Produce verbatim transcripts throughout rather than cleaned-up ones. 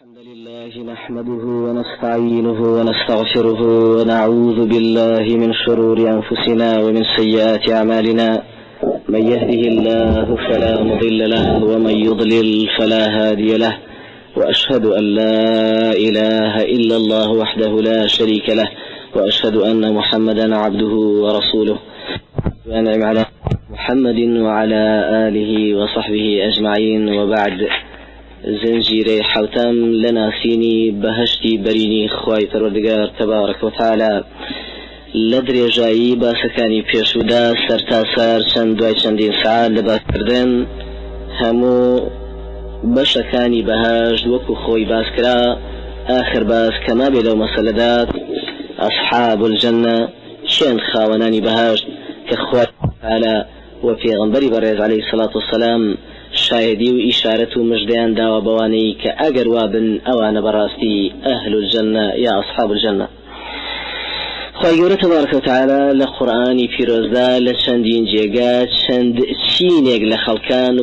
الحمد لله نحمده ونستعينه ونستغفره ونعوذ بالله من شرور أنفسنا ومن سيئات أعمالنا. من يهده الله فلا مضل له ومن يضلل فلا هادي له، وأشهد أن لا إله إلا الله وحده لا شريك له، وأشهد أن محمدا عبده ورسوله. وأنعم على محمد وعلى آله وصحبه أجمعين. وبعد، زنجيري حوتام لنا سيني بهشتي بريني خواي پروردگار تبارك وتعالى لدري جاي باسكاني بيشودا سرتاسر چند دوای چندین ساعت لباس کردن همو بشكاني بهاش وكو خوي باسكرا. آخر باس كما بلو مسلدات أصحاب الجنة شين خاوناني بهاش كخواي تعالى وفي غنبري بريز عليه الصلاة والسلام شاهدي وإشارة مجدان داوا بواني كأجر وابن أوان براستي أهل الجنة يا أصحاب الجنة. خواهي تبارك وتعالى لقرآن في رزدا لشندين جيغات شند شينيق لخلقان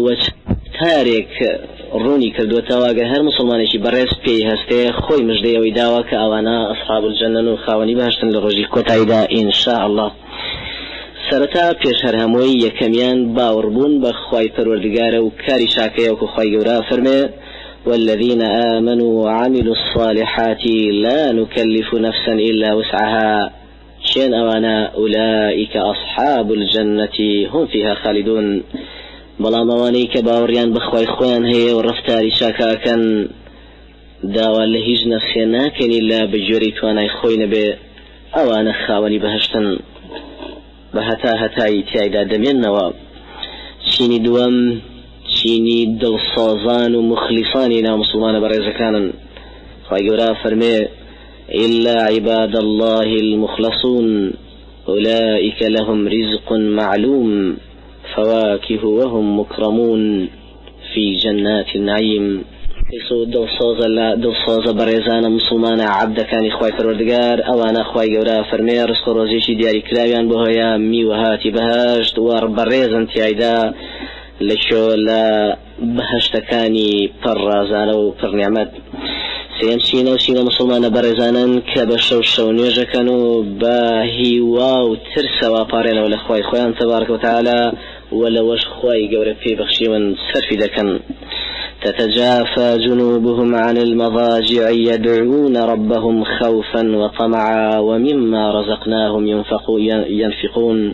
وتارك روني كردو تواغا هر مسلمانيشي برس بي هسته خوي مجدي ويداوا كأوانا أصحاب الجنة وخاوني بهشتن لرجي كوتايدا إن شاء الله. سرتا پیش هر هموی یکمیان باوربون بخوای پروردگار و کاری شاکه و خوای گورا فرمه والذین آمنوا وعملوا الصالحات لا نكلف نفسا إلا وسعها شين أوانا أولئك أصحاب الجنة هم فيها خالدون. بلا مواني كباوريان بخوای خوان هي ورفتاري شاكا كان داوا لهيج نفسي ناكن إلا بجوري تواناي خوين به أوانا خاوني بهشتن بهتا هتاي تيايدا دمينوا. شيني دوام شيني دلصازان ومخلصان إلى مسلمان بريزكانا. خواهي فرمي إلا عباد الله المخلصون أولئك لهم رزق معلوم فواكه وهم مكرمون في جنات النعيم. يسو دلصازة دلصازة بريزانا مسلمانا عبدا كان إخوائي فروردقار أوانا أخوائي قورا فرمي رزق روزيشي دياري كلاويان بهايا ميوهاتي بهاشت واربريزان تيايدا لشو لا بهشت كاني برازانا وبر نعمت سيمشينا وشينا مسلمانا بريزانا كبشو شو نيجا كانوا باهي واو ترسا وابارينا والأخوائي خوان تبارك وتعالى ولا وش خوائي قورا في بخشي من سرفي دكان. تتجافى جنوبهم عن المضاجع يدعون ربهم خوفا وطمعا ومما رزقناهم ينفقون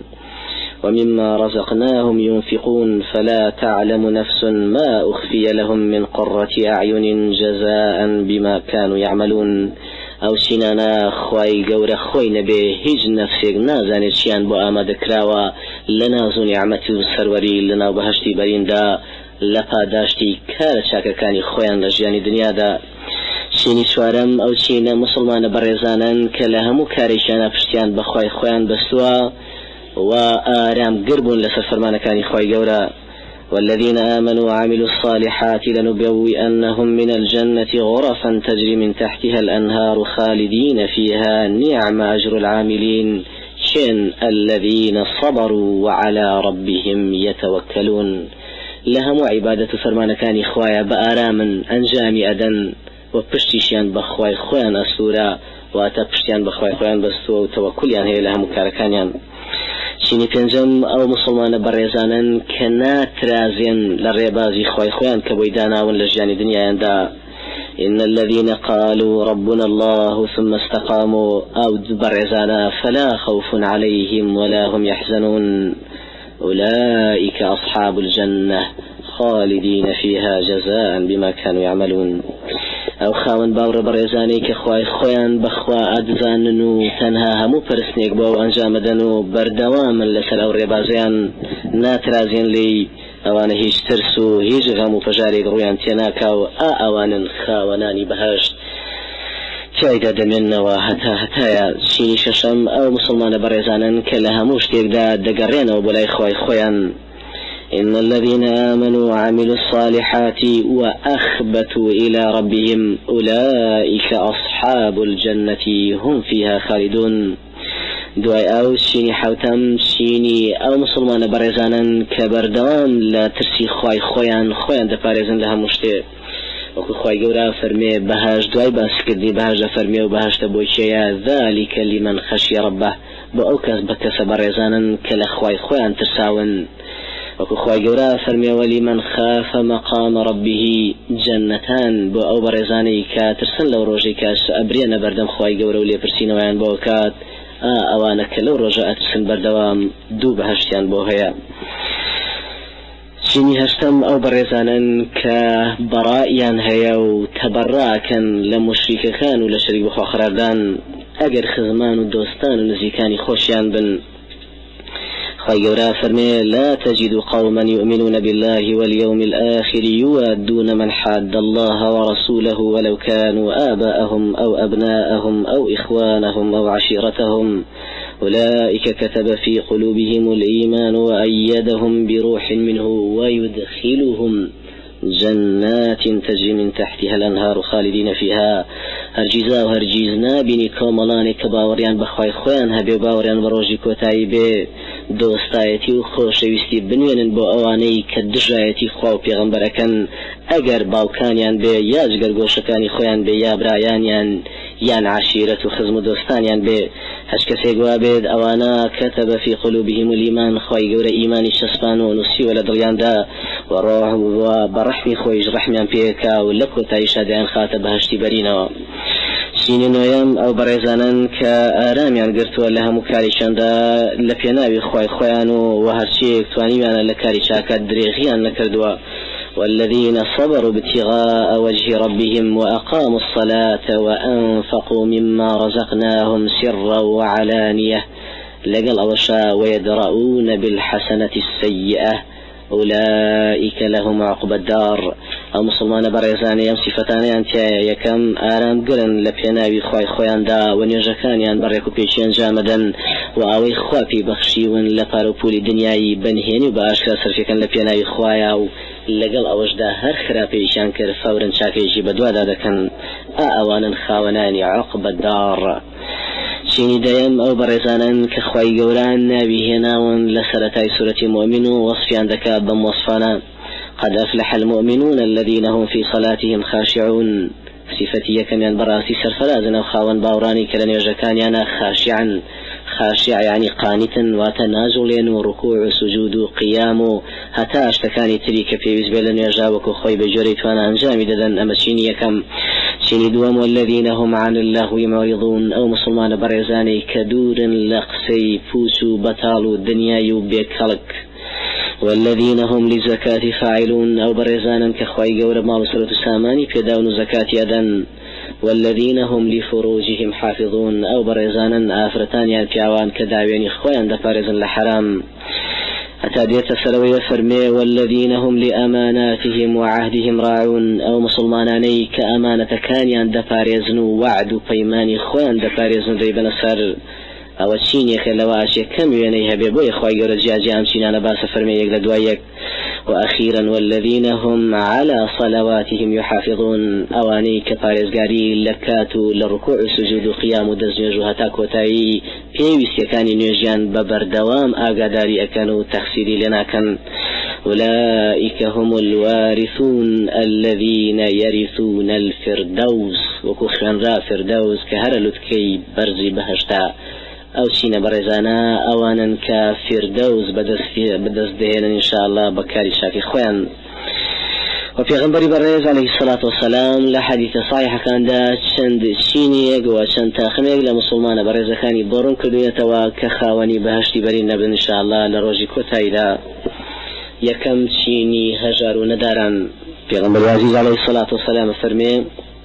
ومما رزقناهم ينفقون فلا تعلم نفس ما أخفي لهم من قرة أعين جزاء بما كانوا يعملون. أو سنانا خواي قور خوي نبي هج نفسك نازان الشيان بو آمد كراوا لنا ذو نعمتي السروري لنا بهشتي بريندا لپا داشتی کار چاکەکانی خۆیان لە ژیانی دنیادا. شینی چوارەم ئەو چینە مسلمانە بەڕێزانن کە لە هەموو کارێکیانە پشتیان بەخوای خۆیان بەستووە و ئارامگر بوون لەسەر فەرمانەکانی خۆی گەورە. والذين آمنوا وعملوا الصالحات لنبوئنهم من الجنة غرفا تجري من تحتها الأنهار خالدين فيها نعم أجر العاملين شن الذين صبروا وعلى ربهم يتوكلون. لهم عبادة فرمان كان إخوايا بآرام أنجامي أدن وبشتيشيان بخواي خوان أسورا واتبشتيان بخواي خوان بستو وتوكليان هي لهم كاركانيان. شيني بينجم أو مسلمان بريزانا كنات رازين للريبازي خواي خوان كبويدانا ونلجيان دنيا يندا. إن الذين قالوا ربنا الله ثم استقاموا أو بريزانا فلا خوف عليهم ولا هم يحزنون أولئك أصحاب الجنة خالدين فيها جزاء بما كانوا يعملون. أو خاون باور بريزاني كخواي خوان بخوا أدزاننو تنها همو پرسنيك بو أنجامدنو بردوام لسل أو ريبازيان ناترازين لي أوان هيج ترسو هيج غامو فجاريك رويان تيناكاو آوان خاوناني بهاشت تايدا دمنا وهتا هتايا شيني ششم أو مسلمان بريزانا كلها مشتيك دا دقرين وبلاي خوي خويا. إن الذين آمنوا وعملوا الصالحات وأخبتوا إلى ربهم أولئك أصحاب الجنة هم فيها خالدون. دواي أو شيني حوتم شيني أو مسلمان بريزانا كبردوام لا ترسي خوي خويا خويا دا بريزان لها مشتيك وەکو خوای گەورە فەرمێ بەهاش دوای باسکردنی بەهاشە فەرمێ و بەهاشتە بۆ کێیە ذلك لمن خشي ربه بۆ ئەو کەس بە کەسە بەڕێزانن کە لە خوای خۆیان ترساون وەکو خوای گەورە فەرمێ ولمن خاف مقام ربه جەنەتان بۆ ئەو بەڕێزانەی کە ترسن لەو ڕۆژەی کە ئەبرێنە بەردەم خوای گەورە و لێپرسینەوەیان بۆ کات ئەوانە کە لەو ڕۆژە ئەترسن بەردەوام دوو بەهەشتیان بۆ هەیە. چینی هەشتم ئەو بەڕێزانن کە بەڕائیان هەیە و تەبەڕاکەن لە مشریکەکان و لە شەریک بەخوا قەراردان ئەگەر خزمان و دۆستان و نزیکانی خۆشیان بن. خوای گەورە فەرمێ لا تجد قوما يؤمنون بالله واليوم الآخر يوادون من حاد الله ورسوله ولو كانوا آباءهم أو أبناءهم أو إخوانهم أو عشيرتهم أولئك كتب في قلوبهم الإيمان وأيدهم بروح منه ويدخلهم جنات تجري من تحتها الأنهار خالدين فيها هرجيزا وهرجيز نابني كوملاني كباوريان بخواي خوان هبي باوريان بروجي كوتاي بي دوستايتي وخوشويستي بنوين بو اواني كدجايتي خواو پیغمبركن اگر باوكانيان بي يا جگر گوشكاني خوان بي يا برايانيان يان عشيرة وخزم دوستانيان بي هشكسي قوابد اوانا كتب في قلوبهم الإيمان خواي قورا إيماني شسبان ونسي ولدريان دا وروح وبرحمي خويج رحميان بيكا ولكو تايشا ديان خاتب هشتي برينوا شینی نویم ئەو بەڕێزانن کە ئارامیان گرتووە لە هەموو کاری شەندا لە پێناوی خوای خۆیان و هەرچیەک توانیویانە لە کاری چاکات درێغیان نەکردووە والذين صبروا ابتغاء وجه ربهم وأقاموا الصلاة وأنفقوا مما رزقناهم سرا وعلانية لقل أوشا ويدرؤون بالحسنة السيئة أولئك لهم عقب الدار المسلمان بريزان يم صفتان أنت يكم آرام قرن لبيناوي خوي خويان دا ونيجكان يان بريكو بيشين جامدا وأوي خوابي بخشيون لبارو بولي دنياي بنهيني وبأشكال سرفيكا لبيناوي خوايا لقل أوجدا هر خرابي شانكر فورا شاكيجي بدوا دادكن آوانا خاوناني عقب الدار شيني دايم أو برزانا كخواي قوران نابي هناون لسرتاي سورة مؤمن وصفيان ذكا بموصفانا قد أفلح المؤمنون الذين هم في صلاتهم خاشعون صفتي كمان براسي سرفرازنا وخاون باوراني كلن يجكان يانا خاشعا خاشع يعني قانتا وتنازل وركوع سجود قيام هتا اشتكاني تريك في وزبلن يجاوك خوي بجريت وانا انجامي ددن اما شيني كم شيني دوام والذين هم عن اللهو معرضون او مسلمان برزاني كدور لقسي فوسو بطالو الدنيا يوبيك خلق والذين هم لزكاة فاعلون أو برزانا كخواي قول مال سورة الساماني بيداون زكاة يدن والذين هم لفروجهم حافظون أو برزانا آفرتان يالكاوان كداوين إخوان دفارزا لحرام أتاديت السلوية فرمي والذين هم لأماناتهم وعهدهم راعون أو مسلماناني كأمانة كان يندفارزن وعد قيمان إخوان دفارزن ذي بنصر او چینی خلواش کم وینه به بو خوای ګور جاجی ام چینانه با سفر می یک دوایک واخيرا والذين هم على صلواتهم يحافظون اواني كفارزگاری لکاتو لركوع سجود قيام دزنجو هتا کوتای پیوست کانی نوجان ببردوام آگاداری اکنو تخسیری لنا کن اولئك هم الوارثون الذين يرثون الفردوس وكخن را فردوس كهرلتكي برزي بهشتا او سینە بەڕێزانە ئەوانن کە فردەوس بەدەست دێنن ئینشاءالله بەکاری شاکی خۆیان و پێغەمبەری بەڕێز عەلەیهی السەڵاتو وەسەلام لە حەدیثە صحیحەکاندا چەند چینیەک و چەند تاخمێک لە مسلمانە بەڕێزەکانی بڕون کردوێتەوە کە خاوەنی بەهەشتی بەرین نەبن ئینشاءالله لە ڕۆژی کۆتاییدا. یەکەم چینی هەژار و نەداران پێغەمبەری عەزیز عەلەیهی السەڵاتو وەسەلام فەرمێ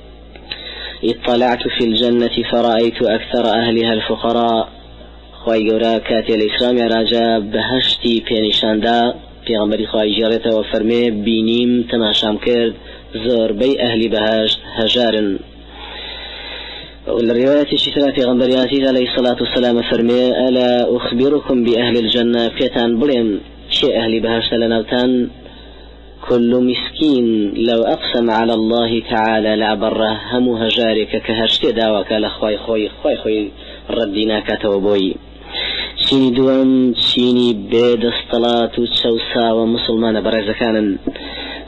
اطلعت في الجنة فرأيت أكثر أهلها الفقراء خواهي قورا كاتي الإكرام يا راجا بهشتي بينشاندا في غمري خواهي جارتا وفرمي بينيم تماشام كرد زور بي أهل بهشت هجار. والرواية الشترى في غمري عزيز عليه الصلاة والسلام فرمي ألا أخبركم بأهل الجنة بيتان بلين شيء أهل بهشت لنوتان كل مسكين لو أقسم على الله تعالى لعبره هم هجارك كهشت داوك لخواي خوي خوي خوي ردنا كتوبوي شيني دوام شيني بيد الصلاة وتشوسا ومسلمان برزكانا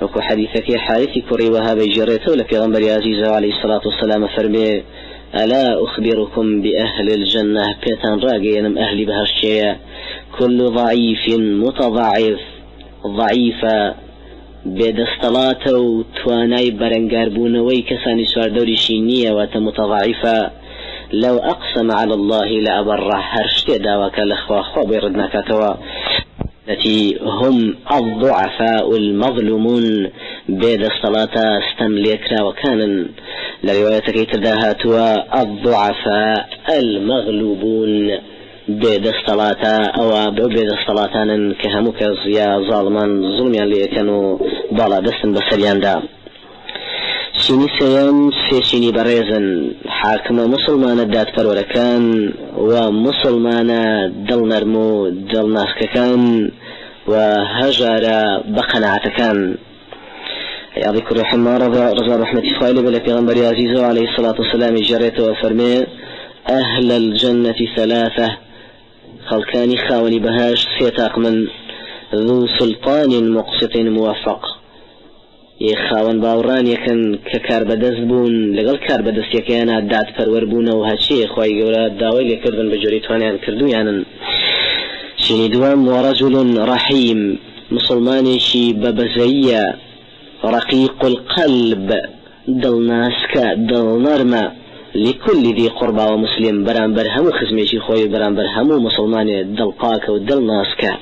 وكو حديثك حارثي كري وهابي جريته لك غنبري عزيز عليه الصلاة والسلام فرمي ألا أخبركم بأهل الجنة بيتان راقينم أهل بهالشيء كل ضعيف متضعف ضعيفة بيدستلاته وتواناي برنقاربون ويكساني سوار دوري شينية وتمتضعفة لو أقسم على الله لأبره هرشتي داوك الأخوة خو بيردنا كاتوا التي هم الضعفاء المظلومون بيد الصلاة استملكنا وكان لروايتك تداهاتوا الضعفاء المغلوبون بيد الصلاة أو بيد الصلاة كهمك يا ظالمان ظلم اللي كانوا بالا دستن بسريان دا شيني سيام سيشيني بريزن حاكم مسلمان الدات فروركان ومسلمان دل نرمو دل ناسككان وهجر بقناعتكان يا ذكر رحمه رضا رحمة إخوائي بلك غنبري عزيزه عليه الصلاة والسلام جريته وفرمي أهل الجنة ثلاثة خلقاني خاوني بهاش سيتاق من ذو سلطان مقسط موفق يخاون باوران يكن ككار بدزبون لقل كار بدس يكيانا دات فروربون وهاتشي إخوائي قولا داوي لكردن بجريتوانيان كردو يعني شيني دوام ورجل رحيم مسلماني شي ببزية رقيق القلب دل ناسكا دل نرمى لكل ذي قربى ومسلم بران برهمو خزميشي خوي بران برهمو مسلماني دل قاك ودل ناسكا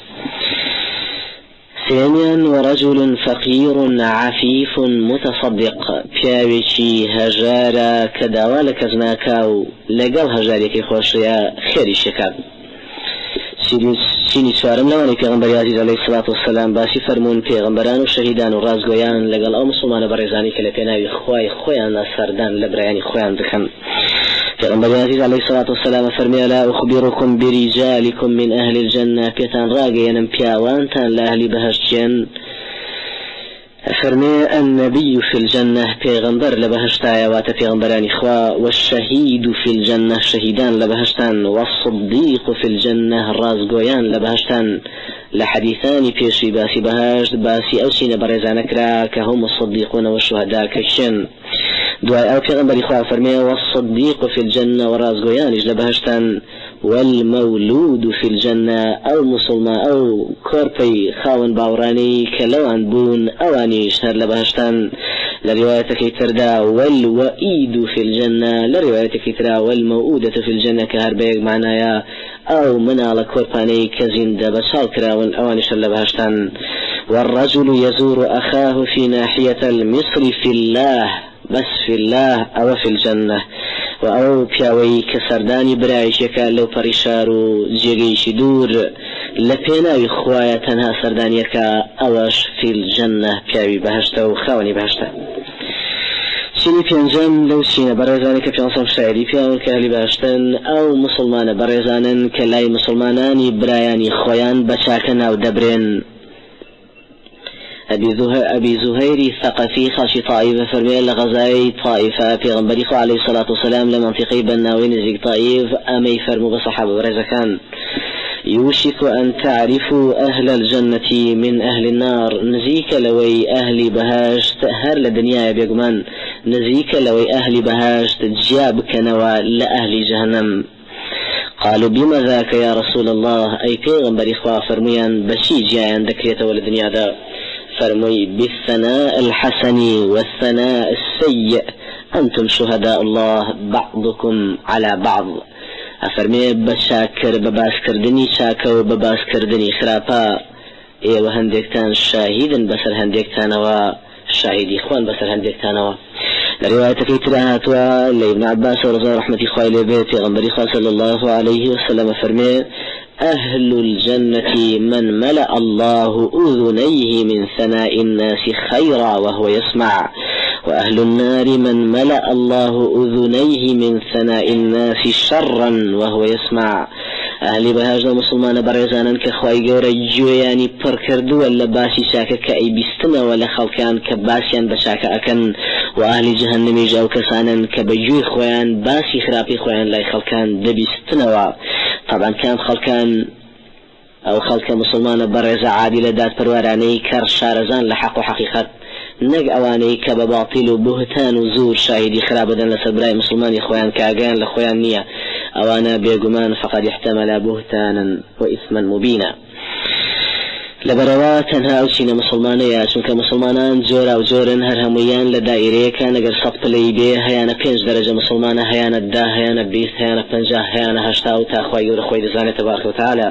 ثانيا ورجل فقير عفيف متصدق بياويشي هجارا كداوالك ازناكاو لقل هجاريكي خوشيا خيري شكاب سيني سوارم لواني پیغمبر عزيز عليه الصلاة والسلام باسي فرمون پیغمبران و شهيدان و رازگویان لقل او مسلمان برزاني كالپيناوي خواي خويان سردان لبرياني خويان دكن پیغمبر عزيز عليه الصلاة والسلام فرمي لا أخبركم برجالكم من أهل الجنة بيتان راقيا بياوانتان لأهل بهشتين فرمي النبي في الجنة پیغمبر لبهشتايا وات پیغمبران إخوة والشهيد في الجنة شهيدان لبهشتان والصديق في الجنة رازقويان لبهشتان لحديثان بيشي باسي بهشت باسي أوسين برزانكرا كهم الصديقون والشهداء كشن دعاء أو پیغمبر إخوة فرمي والصديق في الجنة ورازقويان لبهشتان والمولود في الجنة أو مسلمان أو كوربي خاون باوراني كلوان بون أواني يشهر لبهشتان لروايتك تردا والوئيد في الجنة لروايتك تردا والموؤودة في الجنة كهربيك معناها أو من على كورباني كزند بشال كراون أواني شهر لبهشتان والرجل يزور أخاه في ناحية المصر في الله بس في الله أو في الجنة وأو بياوي كسرداني برايشيكا لو بريشارو جيغيش دور لبينا يخوايا تنها سردانيكا أوش في الجنة بياوي بهشتا وخاوني بهشتا شيني بيانجان لو سينا بريزاني كبيانصم شاعري بياون كهلي بهشتن أو مسلمان بريزانا كلاي مسلماناني براياني خويان بشاكنا ودبرين أبي زهير ثقفي خاشي طائفة فرمي لغزاي طائفة في غنبري عليه الصلاة والسلام لمنطقي بناوين زيق طائف أمي فرمو بصحابة برزكان يوشك أن تعرفوا أهل الجنة من أهل النار نزيك لوي أهل بهاشت هر لدنيا بيقمان نزيك لوي أهل بهاشت جابك نوى لأهل جهنم قالوا بما ذاك يا رسول الله أي پیغمبر إخوة فرميان بشي جايان ذكريته والدنيا دا فرمي بالثناء الحسن والثناء السيء أنتم شهداء الله بعضكم على بعض أفرمي بشاكر بباسكر دني شاكر وبباسكر دني خرابا إيه وهندكتان شاهدا بسر هندكتان وشاهدي إخوان بسر هندكتان و رواية في تراهاتها لابن عباس ورضا رحمة إخوائي لبيت غنبري صلى الله عليه وسلم فرمي أهل الجنة من ملأ الله أذنيه من ثناء الناس خيرا وهو يسمع وأهل النار من ملأ الله أذنيه من ثناء الناس شرا وهو يسمع أهل بهاجنا مسلمان برزانا كخواي قوري جوياني بركردو ولا باسي شاكا كأي بستنا ولا خلقان كباسيان بشاكا أكن وأهل جهنم جاو كسانا كبجوي خويان باسي خرابي خويان لاي خلقان دبستنا طبعا كان خلقان أو خلق مسلمان برزا عادلة دات پرواراني كر شارزان لحق و حقيقت نەک ئەوانەی کە بە باطیل و بوهتان و زور شاهدی خراپ بدەن لەسەر برای مسلمانی خۆیان کاگەیان لە خۆیان نییە ئەوانە بێگومان فقد احتمل بهتانا وإثما مبينا لەبەرەوە تەنها ئەو چینە مسلمانەیە چونکە مسلمانان جۆرا و جۆرن هەر هەموویان لە دائیرەیەکە نەگەر سەد پلەی بێ هەیانە پێنج دەرەجە مسلمانە هەیانە دا هەیانە بیست هەیانە پەنجا هەیانە هەشتا و تا خوای گەورە خۆی دەزانێت تبارەک و تعالی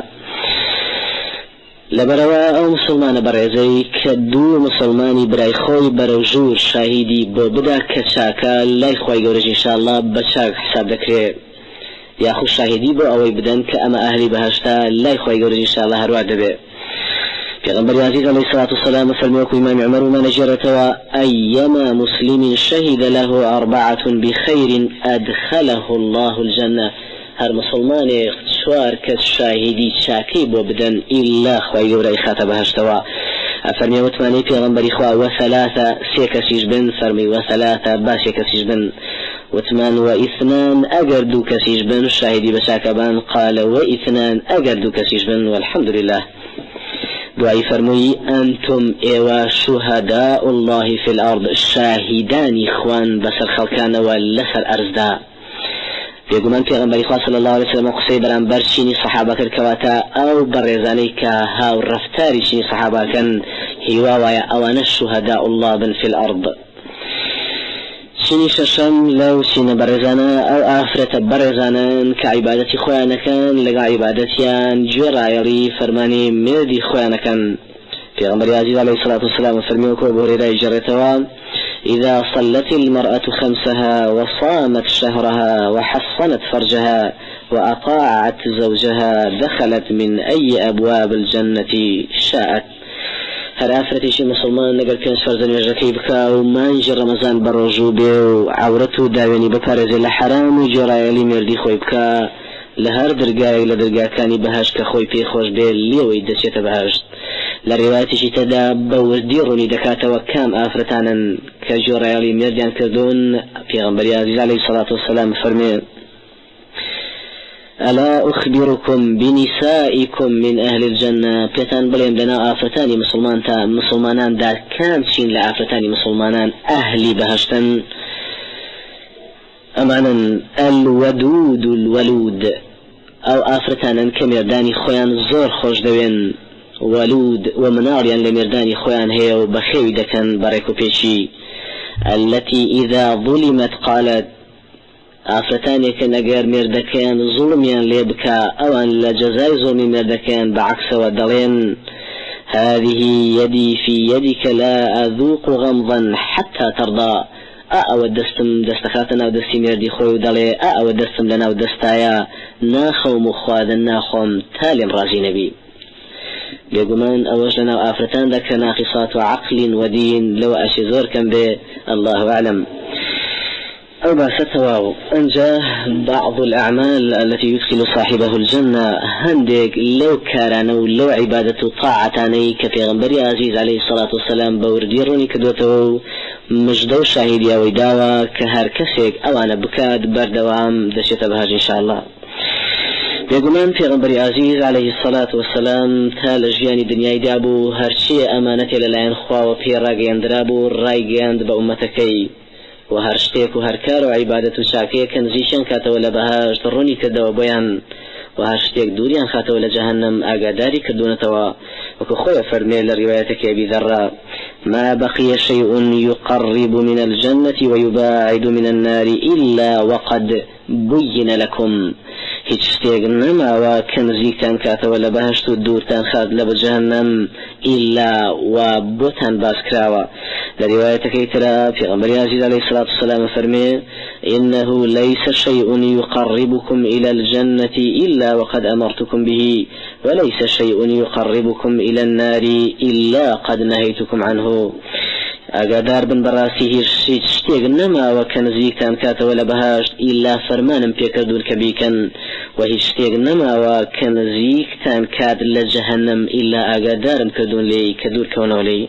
لەبەرەوە ئەو مسلمانە بەڕێزەی کە دوو مسلمانی برای خۆی بەرەو ژوور شاهیدی بۆ بدا کە چاکە لای خوای گەورەش ئینشاءالله بە چاک حساب دەکرێت یاخو شاهدی بۆ ئەوەی بدەن کە ئەمە ئەهلی بەهەشتا لای خوای گەورە ئینشاءالله هەروە دەبێت پیغمبر عزیز علیه الصلاة والسلام فرموه امام عمر من جرتوا ايما مسلم شهد له اربعة بخير ادخله الله الجنة هر مسلمان شوار كالشاهدي شاكي بودن الا خوي ورأي خاتبها اشتوا فرمي وثماني پیغمبر اخوة وثلاثة سيكسيج بن فرمي وثلاثة باشيكسيج بن وثمان واثنان اگر دو كسيج بن شاهدي بشاكبان قال واثنان اگر دو كسيج بن والحمد لله دعاء فرمي أنتم إيوا شهداء الله في الأرض شاهدان إخوان بسر خلقان ولسر أرزدا بيقومان پیغمبر إخوة صلى الله عليه وسلم قصي بران برشيني صحابة الكواتا أو برزاني كهاو رفتاري شيني صحابة كان هواوايا أوانا شهداء الله بن في الأرض شيني ششم لو سين برزانا أو آفرة برزانا كعبادة خوانا كان لقى عبادتيان جرايري فرماني مردي خوانا كان في غمر عزيز عليه الصلاة والسلام فرميوكو بوريدا جرتوا إذا صلت المرأة خمسها وصامت شهرها وحصنت فرجها وأطاعت زوجها دخلت من أي أبواب الجنة شاءت هر آفرتیشی مسلمان نگر پنج فرض نوێژەکەی بکا و مانجی ڕەمەزان بەڕۆژوو بێ و عورەت و داوێنی بپارێزێ لە حرام و جۆرایەلی مێردی خۆی بکا لە هەر دەرگایەک لە دەرگاکانی بەهەشت کە خۆی پێی خۆش بێ لێوەی دەچێتە بەهەشت لە ڕێواتیشی تەدا بە وردی ڕوونی دەکاتەوە کام ئافرەتانن کە جۆرایەلی مێردیان کردوون پێغەمبەری عەزیز عەلەیهی سەڵاتو وەسەلام فەرمێ ألا أخبركم بنسائكم من أهل الجنة بيتان بلين لنا آفتاني مسلمان تا مسلمانان دا كان شين لآفتاني مسلمانان أهلي بهشتن أمانا الودود الولود أو آفتانا كمرداني خويان زور خوش دوين ولود ومناريان لمرداني خويان هي وبخيو دكان بريكو بيشي التي إذا ظلمت قالت آفتاني كان أجر مردكان ظلميان ليبكا أوان لجزاء ظلم مردكان بعكس ودلين هذه يدي في يدك لا أذوق غمضا حتى ترضى أأو دستم دستخاتنا ودستي مردي خوي ودلي أأو دستم لنا ودستايا ناخو مخواذا ناخوم تالي رازي نبي بيقومان أوج لنا آفتان ذاك ناقصات عقل ودين لو أشزور كان به الله أعلم أو باستواو أنجاه بعض الأعمال التي يدخل صاحبه الجنة هندق لو كارانو لو عبادة طاعتاني كفيغنبري عزيز عليه الصلاة والسلام بورديروني كدوتو مجدو شاهديا ويداوا كهر كسيك أوانا بكاد بردوام دشت بهاج إن شاء الله بيقولون پیغمبر عزیز علیه الصلاة والسلام تا لجیانی دنیای دابو هرچی امانتی للاین خوا و پیراگیان درابو رایگیاند با امتکی و هر شتێک و هەر کار و عیبادەت و چاکەیە کەنزیشیان کاتەوە لە بەهەشت ڕوونی کردەوە بۆیان و هەر شتێک دووریان خاتەوە لە جەهەنەم ئاگاداری کردوونەتەوە وەکو خۆی فەرمێ لە ڕیوایەتێکی ئەبی ذەرە ما بقي شيء يقرب من الجنة ويباعد من النار إلا وقد بين لكم هیچ شتێک نەماوە کە نزیکتان کاتەوە لە بەهەشت و دوورتان خات لە جەهەنەم ئیلا و بۆتان باس کراوە لە ڕیوایەتەکەی ترە پێغەمبەری عەزیز عەلەیهی الصلاة والسلام فەرمێ إنه ليس شيء يقربكم إلى الجنة إلا وقد أمرتكم به وليس شيء يقربكم إلى النار إلا قد نهيتكم عنه ئاگادار بن بەڕاستی هیچ شتێک نەماوە کە نزیکتان کاتەوە لە بەهەشت ئیلا فەرمانم پێکردوون کە بیکەن و هیچ شتێک نەماوە کە نزیکتان کات لە جەهەنەم ئیلا ئاگادارم کردوون لێی کە دوورکەونەوە لێی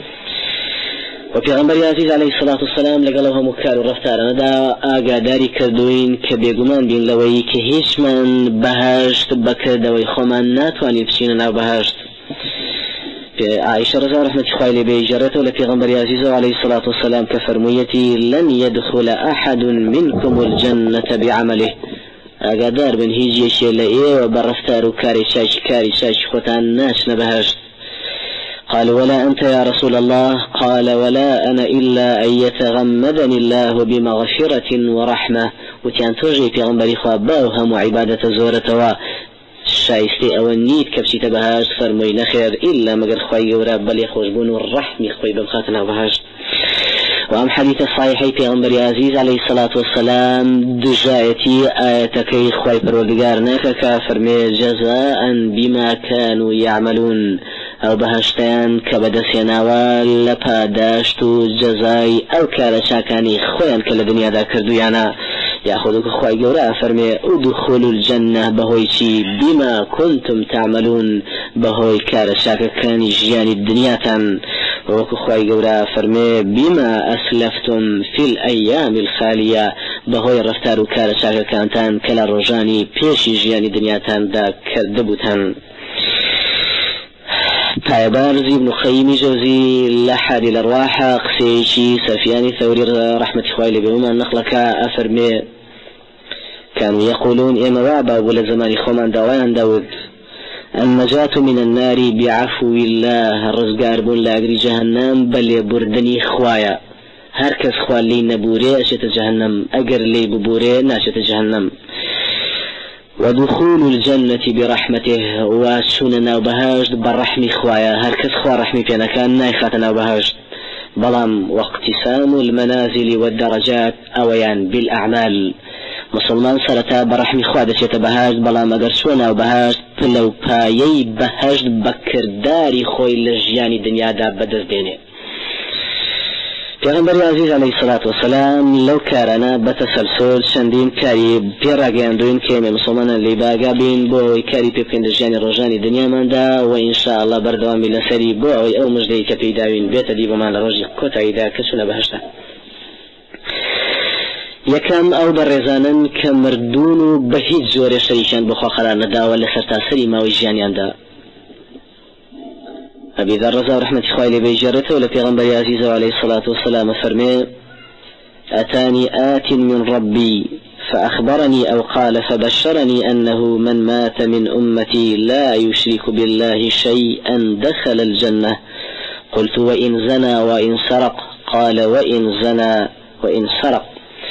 و پێغەمبەری عەزیز عەلەیهی الصلاة والسلام لەگەڵ هەموو کار و ڕەفتارانەدا ئاگاداری کردوین کە بێگومان بین لەوەی کە هیچمان بەهەشت بەکردەوەی خۆمان ناتوانین بچینە ناو بەهەشت عائشة رضي الله عنها خوالي بيجرته لبيغمبر عزيز عليه الصلاة والسلام كفرميتي لن يدخل أحد منكم الجنة بعمله أقدار من هيجي شيء لإيه وبرفتار كاري شاش كاري شاش ختان ناس نبهش. قال ولا أنت يا رسول الله؟ قال ولا أنا إلا أن يتغمدني الله بمغفرة ورحمة. وتيان توجي في غنبري خواباوهم وعبادة زورة شايستي أو النيت كبشي تبهاش فرمي نخير إلا مقر خوي وراب بل يخوش بون الرحم خوي بمخاتنا بهاش. وأم حديث الصحيحي في غنبري عزيز عليه الصلاة والسلام دجايتي آياتكي خوي پروردگار كافرمي جزاء بما كانوا يعملون أو بهشتان كبدسيناوا لپاداشتو جزاي أو كالشاكاني خوين كل دنيا دا كردو يانا ياخذك خوي جورا فرمي ادخلوا الجنة بهويشي بما كنتم تعملون بهوي كالشاكاني جياني الدنيا تن وكو خوي جورا فرمي بما أسلفتم في الأيام الخالية بهوي رفتارو كالشاكانتان كلا رجاني بيشي جياني الدنيا تن دا كردبوتن. تايبارزي ابن خيم جوزي لحد الأرواح قسيشي سفياني ثوري رحمة خوالي بهما النخلك أفرمي كانوا يقولون إما وعبا ولا زمان خومان دوان داود النجاة من النار بعفو الله الرزقار بون لا أجري جهنم بل يبردني خوايا هركز خوالي نبوري أشت جهنم أجر لي ببوري ناشت جهنم. ودخول الجنة برحمته وسننا وبهاج بالرحم خوايا هركز خوا رحمي فينا كان نايخاتنا وبهاج بلام واقتسام المنازل والدرجات أويان بالأعمال مسلمان سرتا برحم خوا دشيت بهاج بلام أقر سونا وبهاج لو بايي بهاج بكر داري خوي لجياني دنيا دا بدز ديني. پیغمبر عزیز علیه الصلاة والسلام لو كارنا بتسلسل شندين كاري بيراغان دوين كيمي مسلمان اللي باقا بين بوي كاري بيبكين دجاني رجاني دنيا من دا وإن شاء الله بردوامي لسري بوي أو مجدي كبيداوين بيت دي بمان لرجي كوتا إذا كسونا بهشتا يكام أو برزانا كمردون بهيج زوري شريشان بخوا قرار ندا ولا سرتاسري ما ويجاني عندا. أبي ذر رضا رحمة خوالي بيجرته ولا پیغمبر عزيز عليه الصلاة والسلام فرمي أتاني آت من ربي فأخبرني أو قال فبشرني أنه من مات من أمتي لا يشرك بالله شيئا دخل الجنة. قلت وإن زنى وإن سرق؟ قال وإن زنى وإن سرق.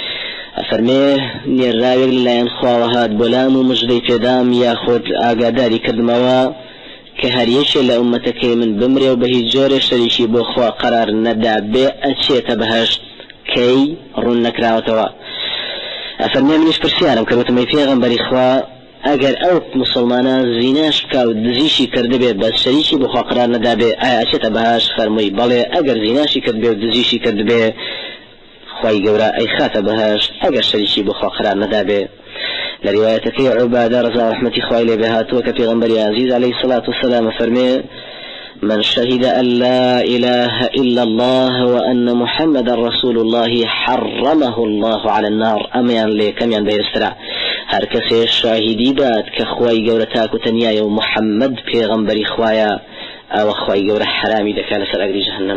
أفرميه نيراويق لله ينخوا وهاد بلام مجدي فدام ياخد آقاداري كدموا كهريش لأمتك من بمري وبهي جور شريشي بوخوا قرار ندا بي أتشيت بهاش كي رنك راوتوا. أفرمي منيش برسيانم كروت ميفي غنبري خوا اگر او مسلمانا زيناش كاو دزيشي كردبه بس شريشي بوخوا قرار ندا بي أتشيت بهاش فرمي بالي اگر زيناشي كردبه ودزيشي كردبه خواي قورا اي خات بهاش اگر شريشي بوخوا قرار ندا بي. لروايتك عبادة رضا رحمة خوالي بهات وكفي غنبري عزيز عليه الصلاة والسلام فرمي من شهد أن لا إله إلا الله وأن محمد رسول الله حرمه الله على النار. أميان لي كميان بير السرع هركسي الشاهدي بات كخواي قورتاك وتنياي ومحمد في غنبري خوايا أو خواي قور حرامي دكالة سرقري جهنم.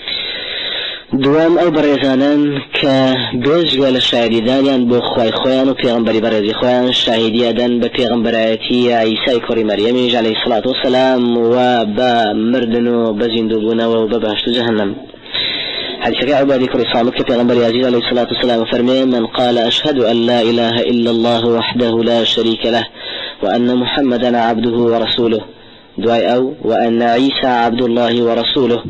دوام او برزانان كبيج ولا شاهدي دانيان بو خواي خوان و پیغمبري برزي خوان شاهدي دان بپیغمبراتي عيسى كوري مريم عليه الصلاة والسلام وبا مردنو بزندوبنا وببهشت جهنم. حديث عبادي كوري صامت كبيغمبري عزيز عليه الصلاة والسلام فرمي من قال أشهد أن لا إله إلا الله وحده لا شريك له وأن محمدا عبده ورسوله دعاء أو وأن عيسى عبد الله ورسوله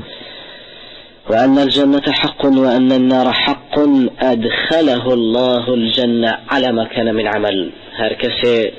وأن الجنة حق وأن النار حق أدخله الله الجنة على ما كان من عمل. هركسي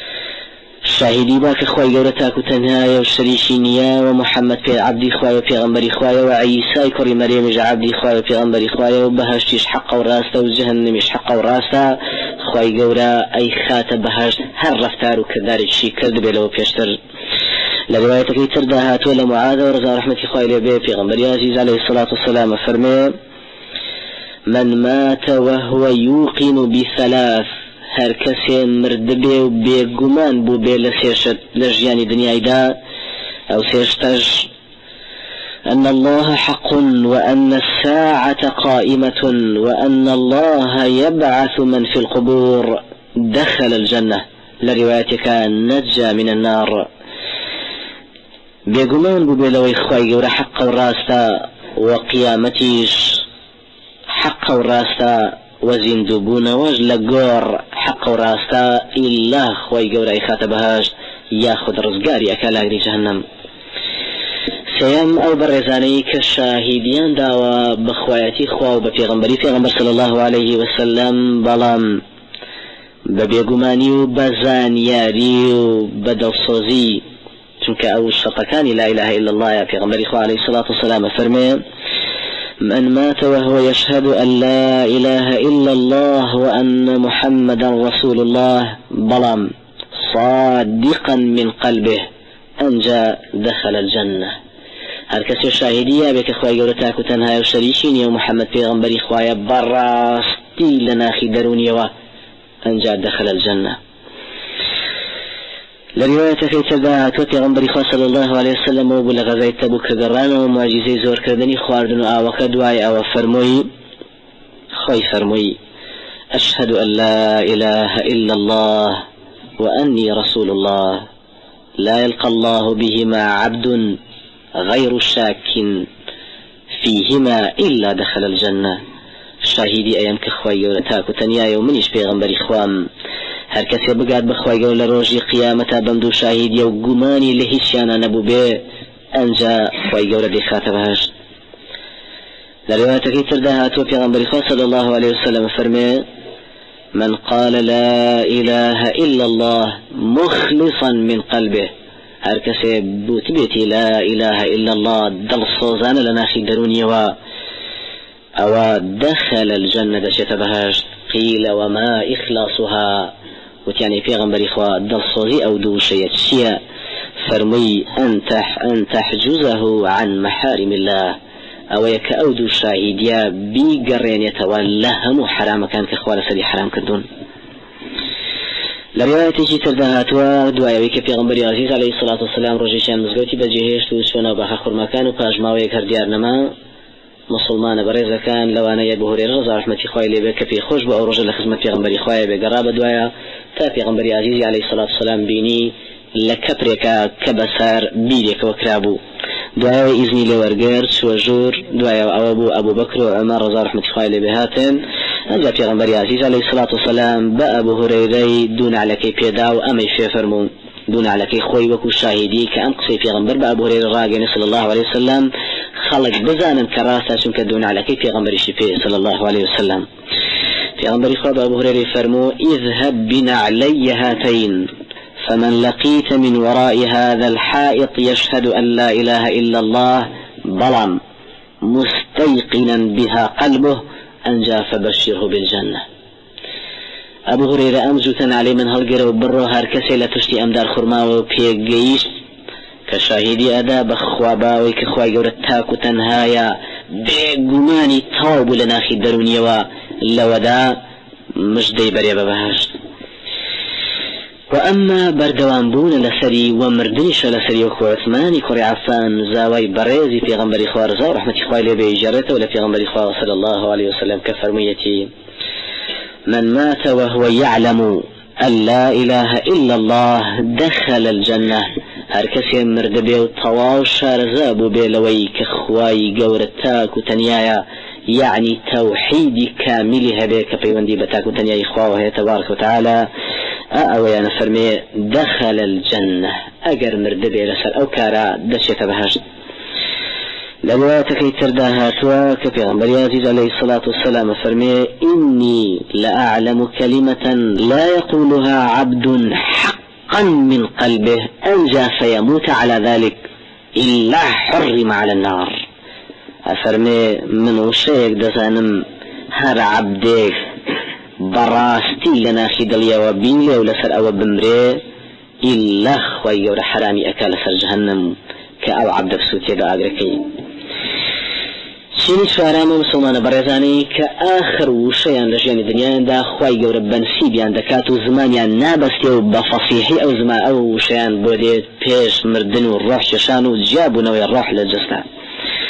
شاهدي باك خواي قولتاك وتنهايا والشريشينيا ومحمد في عبدي خواي وفي غنبري خواي وعيسى كوري مريم جا عبدي خواي وفي غنبري خواي وبهشتيش حق وراستا وجهنميش حق وراستا خواي قولا أي خاتب بهشت هر رفتار وكذاري شي كرد بلو بيشتر. لروايتك ترداهات ولا معاذ ورضا رحمة خوالي بي في غنبري عزيز عليه الصلاة والسلام فرمي من مات وهو يوقن بثلاث هركسي مردبي وبيقمان بو بي لسيشت لجياني دنياي دا او سيشتج أن الله حق وأن الساعة قائمة وأن الله يبعث من في القبور دخل الجنة. لروايتك نجا من النار. بيقومان ببيلوي خواي قورا حق وراستا وقيامتيش حق وراستا وزندبون وجل قور حق وراستا إلا خواي قورا إخاتبهاش ياخذ رزقاري أكالاغري جهنم. سيام أو برزاني كشاهديان داوا بخواياتي خواو بفيغمبري فيغمبر صلى الله عليه وسلم بلام ببيقماني وبزانياري وبدلصوزي چونك أو الشرطكان لا إله إلا الله فيغمبري خوا عليه الصلاة والسلام فرمي من مات وهو يشهد أن لا إله إلا الله وأن محمدا رسول الله بلام صادقا من قلبه أنجا دخل الجنة. هر کسی شاهدیه بك خواهی قولتاك وتنها وشريشين يا محمد پیغمبری خواهی براستی لناخي دروني و أنجا دخل الجنة. لرواية في تبعات وتغنبري خواه صلى الله عليه وسلم وبلغ غزاية تبوك قرانا ومعجزي زور كردني خواردن آوك دواي أو فرموي خوي فرموي أشهد أن لا إله إلا الله وأني رسول الله لا يلقى الله بهما عبد غير شاك فيهما إلا دخل الجنة. شاهدي أيام كخوي ولتاك وتنيا يومنيش بيغنبري خوام هر کسی بگاد بخوای گول لروجی قیامتا بمدو شاهدی و گمانی لهیشیانا نبو بی انجا خوای گول بخاطب هاشت. لروايتك تردها تو پیغمبر خدا صلى الله عليه وسلم فرمي من قال لا إله إلا الله مخلصا من قلبه هر کسی بوتبيتي لا إله إلا الله دل صوزان لناخي دروني و او دخل الجنة دشت بهاشت. قيل وما إخلاصها وتعني پیغمبر خوا دلصوزي او دوشية شيا فرمي أن, تح أن تحجزه عن محارم الله او يك او دو شاهديا بيقرين يتولهم حرام كان كخوال سري حرام كدون. لروايته تردهاتوا دعاوي پیغمبر عزيز عليه الصلاة والسلام رجيشان مزغوتي بجهشت وشونا بحخور مكان وپاجماوي كرديار نما مسلمان بريزة كان لو أنا يبو هريرة رضا رحمتي خواه لي بك في خوش بأو رجل لخدمة پیغمبري خواه بقرابة دوايا تا پیغمبري عزيزي عليه الصلاة والسلام بيني لكبريكا كبسار بيريك وكرابو دوايا إذني لورقر شوجور دوايا أبو أبو بكر وعمر رضا رحمتي خواه لي بهاتن أنجا پیغمبري عزيز عليه الصلاة والسلام بأبو هريرة دون على كي بيداو أمي في فرمون دون على كي خوي وكو شاهدي كأم قصي پیغمبر بأبو هريرة راقين صلى الله عليه وسلم خلق بزانا كراسة شنك دون على كي پیغمبر شفيه صلى الله عليه وسلم. پیغمبر خواب أبو هريرة فرمو اذهب بنعلي هاتين فمن لقيت من وراء هذا الحائط يشهد أن لا إله إلا الله ظلم مستيقنا بها قلبه أنجا فبشره بالجنة. أبو هريرة أمزوتن علي من هالقر وبرو هاركسي لتشتي أمدار خرماو بيقيش كشاهدي أدا بخوابا ويكخواي قورتاك وتنهايا بيقماني توب لناخي دروني ولودا مجدي بريبا بهاشت. وأما بردوان بون لسري ومردنش لسري وكو عثماني كوري عفان زاوي بريزي في غنبري خوار زاو رحمة خواه لي بيجارته ولا في غنبري خواه صلى الله عليه وسلم كفرميتي من مات وهو يعلم أن لا إله إلا الله دخل الجنة. هر کسی مرد بیو طواو شارزابو بیلوی کخواي قورتاك وتنيايا يعني توحيد كاملها بك بيوندي بتاك وتنياي خواوه تبارك وتعالى أأويانا فرمي دخل الجنة أقر مرد بيلسر أو كارا دشيت بهاش. لروايتك ترداها تواك في غنبري عزيز عليه الصلاة والسلام فرمي إني لأعلم كلمة لا يقولها عبد حقا من قلبه أنجى فيموت على ذلك إلا حرم على النار. أفرمي من وشيك دزانم هر عبدك براستي لنا خدليا وبيلي ولسر أو بمري إلا خوي ور حرامي أكال سر جهنم كأو عبد بسوتي دا أغركي. شيني شوارام مسلمان برزاني كآخر وشيان لجيان الدنيا دا خوي ور بنسيبيان دكاتو زمانيان نابستيو بفصيحي أو زمان أو وشيان بودي بيش مردن والروح ششانو جابو نوي الروح للجسد.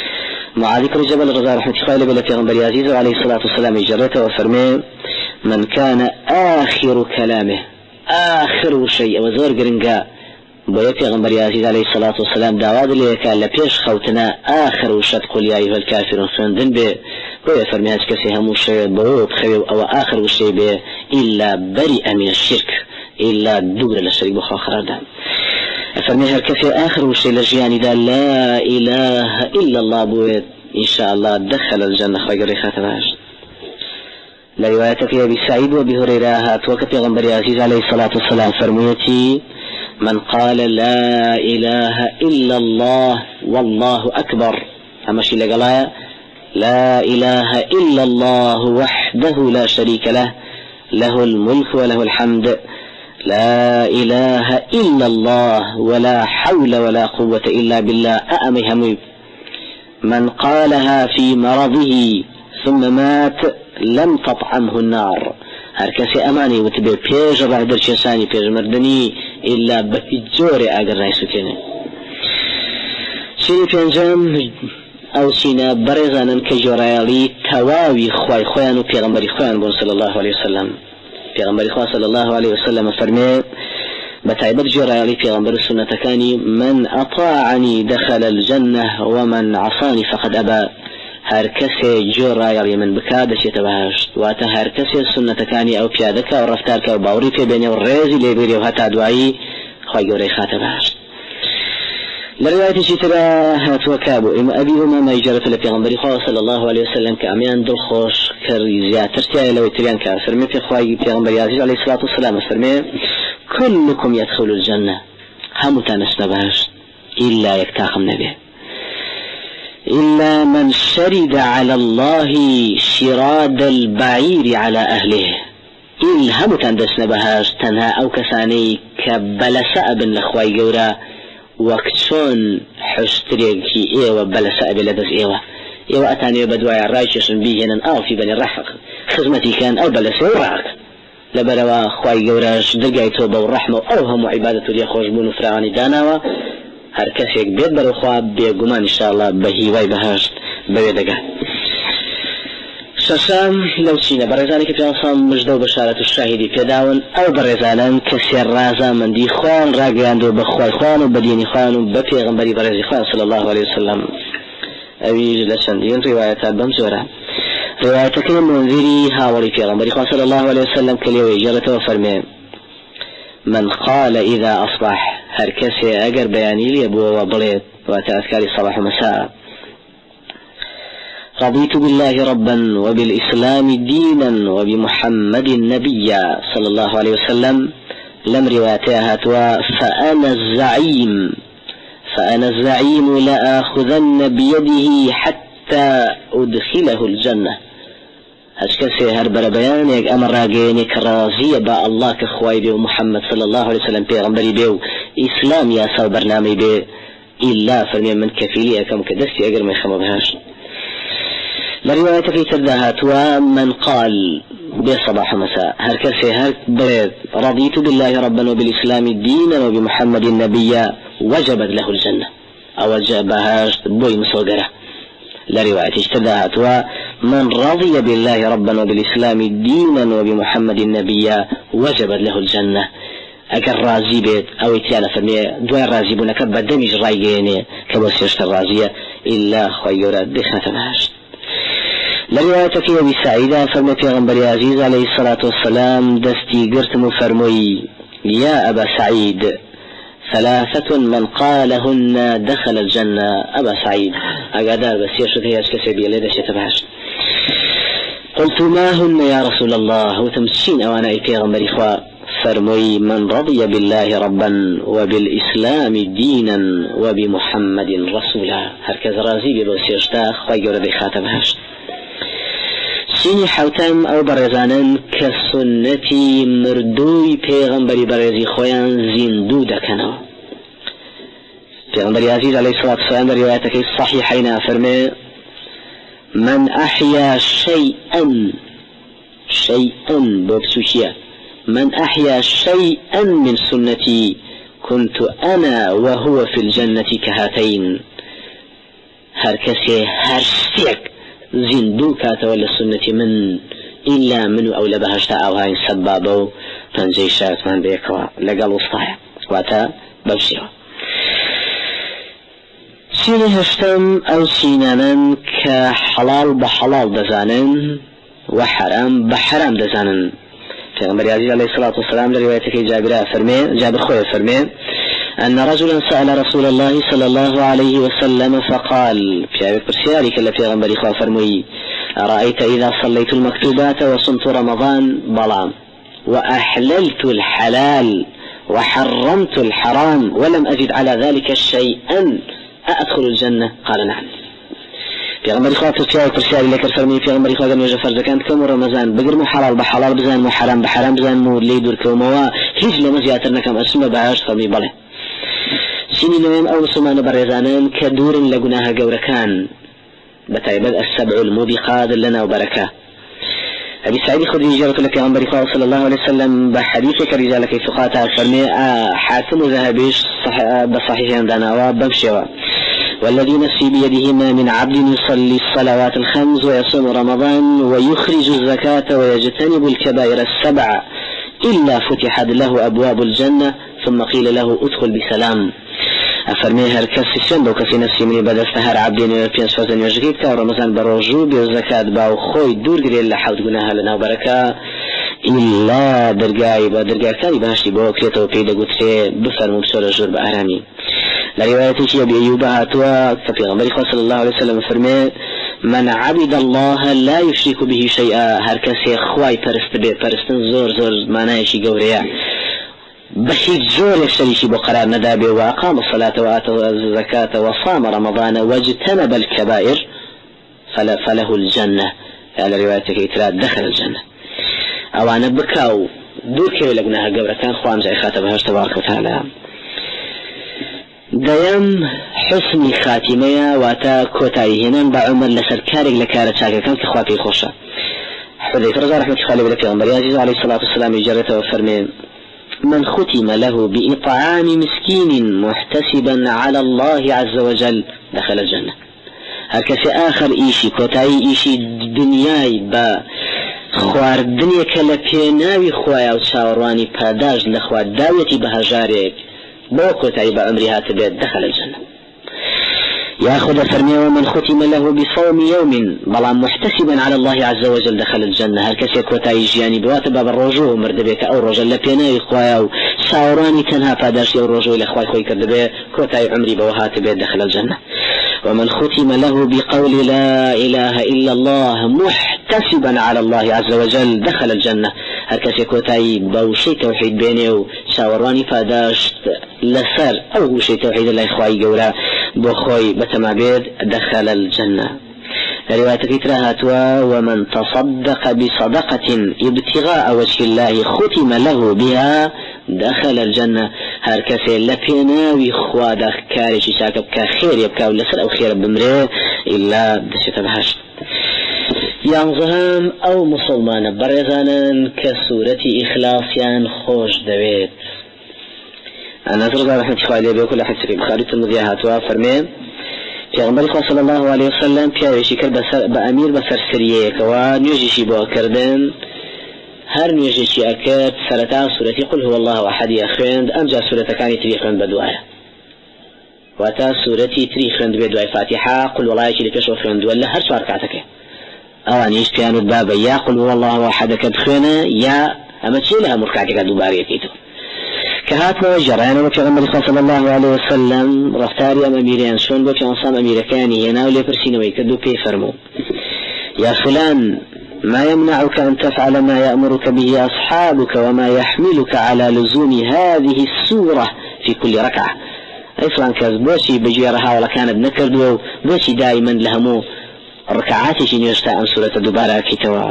معاذ بن جبل رضي الله عنه قال في غنبري عزيز عليه الصلاة والسلام جرته وفرمي من كان آخر كلامه آخر شيء وزور قرنقا بويا في غنبري عزيز عليه الصلاة والسلام دعواد لي كان لبيش خوتنا آخر وشد قل يا أيها الكافرون خندن به بويا فرمي هاج كسي همو شيء بوت خيو أو آخر وشيء به إلا بريء من الشرك إلا دور للشرك بخوا خرادان فرمي هاج كسي آخر وشيء لجياني دا لا إله إلا الله بويا إن شاء الله دخل الجنة خير خاتماش لرواية في أبي سعيد وأبي هريرة هات وكفي غنبري عزيز عليه الصلاة والسلام فرميتي من قال لا إله إلا الله والله أكبر أمشي لقلايا لا إله إلا الله وحده لا شريك له له الملك وله الحمد لا إله إلا الله ولا حول ولا قوة إلا بالله أأمي همي من قالها في مرضه ثم مات لم تطعمه النار هركسي أماني وتبي بيج بعد الشيساني بيج مردني إلا بتجوري أجر رئيسكني شيء بينجام أو سينا برزانا كجوريالي تواوي خواي خوانو بيغمبري خوان صلى الله عليه وسلم بيغمبري خوان صلى الله عليه وسلم فرمي بتعبد جوريالي بيغمبر السنة كاني من أطاعني دخل الجنة ومن عصاني فقد أبى هركسي جوريالي من بكادة يتبهاش واتا هركسي السنة كاني أو بيادك أو رفتارك أو باوري في بيني والرازي ليبيري وهتا دعائي خواي جوري خاتبهاش لرواية شترا هات وكابو إما أبي أمام يجرت لبيغمبري خواه صلى الله عليه وسلم كأميان دل خوش كريزيات ترتيا لو يتريان كان فرمي في خواهي بيغمبري عزيز عليه الصلاة والسلام فرمي كلكم يدخل الجنة هم تنسنبهاش إلا يكتاخم نبيه إلا من شرد على الله شراد البعير على أهله إلا هم تندسنبهاش تنها أو كساني كبلساء بن لخواي جورا وكتشون حشتريكي إيوة بلساء بلدز إيوة إيوة أتاني بدوايا رايششن بيهن أو في بني الرحق خزمتي كان أو بلساء وراك لبروا خواي جوراش درقاي توبة والرحمة أو هم عبادة ليخوش بونو فرعاني داناوا هر كسيك بيت برو خواب بيقومان إن شاء الله بهيواي بهاشت بويدقا ششام لو تشينا برزاني كتواصام مجدو بشارة الشاهدي كداون أو برزانا كسير رازا من دي خوان راقياندو بخواي خوان وبديني خوان وبفي غنبري برزي خوان صلى الله عليه وسلم أبي جلسان دين رواية بمزورة رواية كلمة منذري هاوري في غنبري خوان صلى الله عليه وسلم كليوي جرته وفرمين من قال إذا أصبح هركسي أقر بياني لي أبوه وبليد وتأذكاري صباح ومساء رضيت بالله ربا وبالإسلام دينا وبمحمد نبيا صلى الله عليه وسلم لم رواتها توا فأنا الزعيم فأنا الزعيم لآخذن بيده حتى أدخله الجنة هشكسي هربر بيانيك أمر راقينيك رازية با الله كخواي بيو محمد صلى الله عليه وسلم بيغمبري بيو إسلام يا سو برنامي بي إلا فرمي من كفيلي أكم كدستي أقر ما يخمى بهاش لرواية في تردهات ومن قال بصباح مساء هركسي هرك بريد رضيت بالله ربا وبالإسلام دينا وبمحمد نبيا وجبت له الجنة أو جابهاش بوي مصوغرة لرواية اشتدهت ومن رضي بالله ربا وبالإسلام دينا وبمحمد نبيا وجبت له الجنة أكر رازي بيت أو اتيانا فرمي دوين رازي بونك بدمج رايقيني كبسيشت الرازية إلا خيرا بخاتمهاش لرواية في أبي سعيدة فرمي في غنبري عزيز عليه الصلاة والسلام دستي قرتم فرمي يا أبا سعيد ثلاثة من قالهن دخل الجنة أبا سعيد أقادار بس يشد هي أشكسي ليدة شتبهاش قلت ما هن يا رسول الله وتمشين أوانا إيكي غنبري خوا فرمي من رضي بالله ربا وبالإسلام دينا وبمحمد رسولا هركز رازي بس يشتا خواي قولة بخاتمهاش سيني حوتم أو برزانا كسنتي مردوي پیغمبري برزي خويان زندو دكنا پیغمبري عزيز عليه الصلاة والسلام روايتك الصحيحين فرمي من أحيا شيئا شيئا بوبسوشيا من أحيا شيئا من سنتي كنت أنا وهو في الجنة كهاتين هر كسي هر شتيك زندو كاتو للسنة من إلا منو أو لبهشتا أو هاي سبابو فانجي شارت من بيكوا لقل وسطايا واتا بوشيوا سيني هشتم أو سينانا كحلال بحلال دزانن وحرام بحرام دزانن پیغمبر عزیز علیه الصلاة والسلام لروايتك جابر فرمي جابر خوي فرمي أن رجلا سأل رسول الله صلى الله عليه وسلم فقال في عبد برسيارك اللي پیغمبر خواه فرمي أرأيت إذا صليت المكتوبات وصمت رمضان بلام وأحللت الحلال وحرمت الحرام ولم أجد على ذلك شيئا أأدخل الجنة؟ قال نعم. پیغمبر خواه فرسیار فرسیاری لکر فرمی پیغمبر خواه گم یوجه فرض کند کم رمضان بگرم حلال بحلال بزن و حرام بحرام بزن و لی دور کموا هیچ لما زیاتر نکم اسم بعاش فرمی بله سینی نویم او مسلمان برزانان كدور لقناها قوركان بتعبد السبع الموبقات لنا وبركة. أبي سعيد خدري جرت لك عن بريخة صلى الله عليه وسلم بحديثك رجالك فقاتها فرمي حاكم ذهبيش صح بصحيح عندنا وبمشوا والذي نفسي بيده ما من عبد يصلي الصلوات الخمس ويصوم رمضان ويخرج الزكاة ويجتنب الكبائر السبع إلا فتحت له أبواب الجنة ثم قيل له ادخل بسلام. أفرمي هركس سند وكسي نفسي مني بدست هر عبدين ويربيان سفازن يجريك ورمضان بروجو بالزكاة باو خوي دور قريل لحوت قناها لنا وبركة إلا درقاي بدرقاي كاني بهاشي بو كريتا وبيدا قتري بفرمو بسورة جور بأهرامي. لروايتك أبي أيوب هاتوا فبيغمبر صلى الله عليه وسلم فرمي من عبد الله لا يشرك به شيئا هركسي خواي پرست بي پرستن زور زور معنايشي قوريا بحيث زور يشتريشي بقرار ندابه وأقام الصلاة وآتى الزكاة وصام رمضان واجتنب الكبائر فلا فله الجنة. على روايتك إتراد دخل الجنة أو أنا بكاو دوكي لقناها قبل كان خوان زي خاتبها تبارك وتعالى. ديم حسن خاتمية واتا كوتاي هنان بعمر لسر كارق لكارة شاكا كان كخواتي خوشة. حذيفة رضا رحمة خالي بلك عمر عزيز عليه الصلاة والسلام يجرته وفرمين من ختم له بإطعام مسكين محتسبا على الله عز وجل دخل الجنة. هكذا آخر إيشي كوتاي إيشي دنياي با خوار الدنيا كالبيناوي خوايا وشاورواني باداج لخوا داويتي بهجاريك بوكوتاي بأمري هاتبيت دخل الجنة. يأخذ فرمي ومن ختم له بصوم يوم بلا محتسبا على الله عز وجل دخل الجنة. هركس كوتاي جياني بوات باب الرجوع مردبك أو رجل لبيناوي خوايا شاوراني تنها فاداشي الرجوع لخواي خوي كردبه كوتاي عمري بوهات بيت دخل الجنة. ومن ختم له بقول لا إله إلا الله محتسبا على الله عز وجل دخل الجنة. هركس كوتاي بوشي توحيد بينه شاوراني فاداش لسر أو شيء توحيد الله إخوائي قولا بخوي بتمابيد دخل الجنة. رواية كترها ومن تصدق بصدقة ابتغاء وجه الله ختم له بها دخل الجنة. هركسي لبينا ويخوا داخ كاري شاكب كخير يبكى ولسر أو خير بمره إلا دشت بهشت. يانزهم أو مسلمان برزانا كسورة إخلاصيان خوش دويت. أنا أزرق رحمة الله بكل أحد في بخاري المذيعات وفرمين في غمر صلى الله عليه وسلم في عيشي كرب بأمير بسر سريك ونيجيشي بوكردن هر نيجيشي أكد سرطان سورة قل هو الله أحد يخوند أمجا سورة كاني تريخوند بدوايا واتا سورة تريخوند بدوايا فاتحة قل والله يشي لكشو خوند ولا هر سوار كعتك أوانيش بيانو البابا يا قل هو الله أحد كدخونا يا أما تشي لها مركعتك دوبارية كيتو كهاتنا جرينا وكغمر صلى الله عليه وسلم رفتاري أم أميريان شون بك أنصام أميركاني يناولي برسينة ويكدو كي فرمو يا فلان ما يمنعك أن تفعل ما يأمرك به أصحابك وما يحملك على لزوم هذه السورة في كل ركعة. أي فلان كاز بوشي بجيرها ولا كانت نكردو بوشي دائما لهمو ركعاتي شنيشتا أم سورة دبارة كتوا.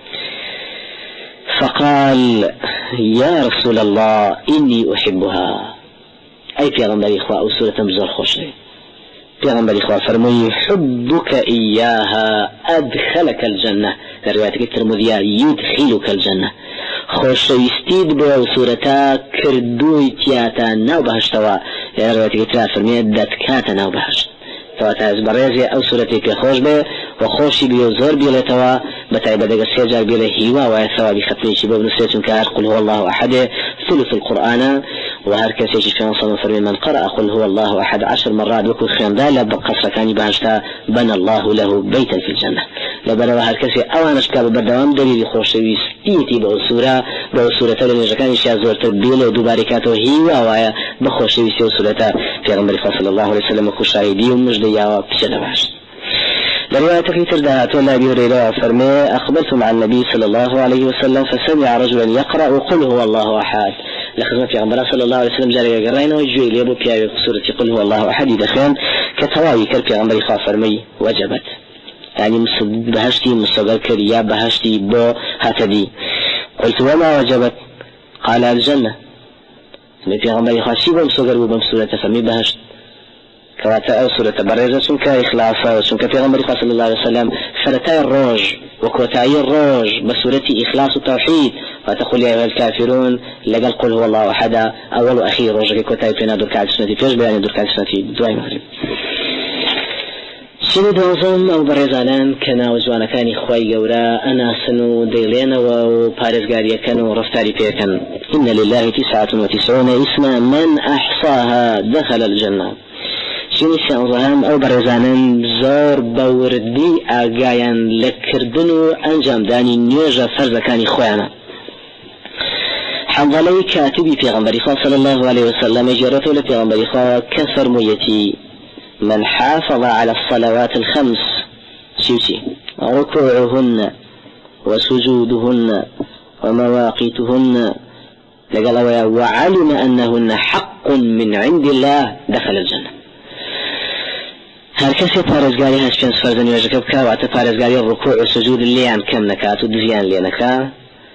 فقال يا رسول الله إني أحبها. أي في غنبري إخوة أو سورة مزار خوشي في غنبري إخوة فرمي حبك إياها أدخلك الجنة. رواية الترمذي يدخلك الجنة. خوش يستيد بو سورة كردوي تياتا ناو بهشتوا. رواية الترمذي فرمي دتكاتا ناو بهشت كواتا بريزي أو سورتي كخوش به وخوشي بيو زور بيلتوا بتاي بدأ السجار بيله هيوا وثواب ختمي شباب نسيت كار قل هو الله أحد ثلث القرآن وهركس يجي في نص فرمي من قرأ قل هو الله أحد عشر مرات بكل خياندا لبقصر كان بهشتا بنى الله له بيتا في الجنة لبنا وهركس أوان أشكال بدوام دليل خوشويس إيتي بأسورة بأسورة لنجكان شازور تبيل ودباركاته هيوا ويا بخوشويس وسورة في غمر صلى الله عليه وسلم وكشاهدي ومجديا وبشدة بهشت لرواية كثير دهات ولا أبي هريرة فرمي أخبرت مع النبي صلى الله عليه وسلم فسمع رجلا يقرأ قل هو الله أحد لخدمة في عمر صلى الله عليه وسلم جاري قرأنا ويجوي لي أبو بيا بسورة قل هو الله أحد يدخلن كتواوي كالبي عمر فرمي وجبت يعني بهشتي مصدر كريا بهشتي بو هاتدي قلت وما وجبت قال الجنة في عمر خاشيبا مصدر وبمسورة فرمي بهشت كواتا أو سورة بريزة سنك إخلاصا وسنك في غمر صلى الله عليه وسلم فرتاي الروج وكوتاي الروج بسورة إخلاص التوحيد فتقول يا أيها الكافرون لقل قل هو الله أحد أول وأخير روج كوتاي فينا دركا عجسنتي فيش بيان دركا عجسنتي دواي مغرب شنو دوزم أو بريزانان كنا وجوانا كان إخواي قورا أنا سنو ديلين وبارزقاريا كانوا رفتاري بيكن إن لله تسعة وتسعون اسما من أحصاها دخل الجنة شنو شانزهم أو برزانن زور بوردي آقايان لكردنو أنجام داني نيوجا فرزكاني خوانا حنظلي كاتبي في غنبري صلى الله عليه وسلم جرته لفي غنبري كسر ميتي من حافظ على الصلوات الخمس شوشي ركوعهن وسجودهن ومواقيتهن لقال وعلم أنهن حق من عند الله دخل الجنة هر کسی پارێزگاری هەست پێنج فەرزە نوێژەکە بکە واتە پارێزگاری ڕکوع و سجود لیان کەم نەکات و دزیان لێ نەکا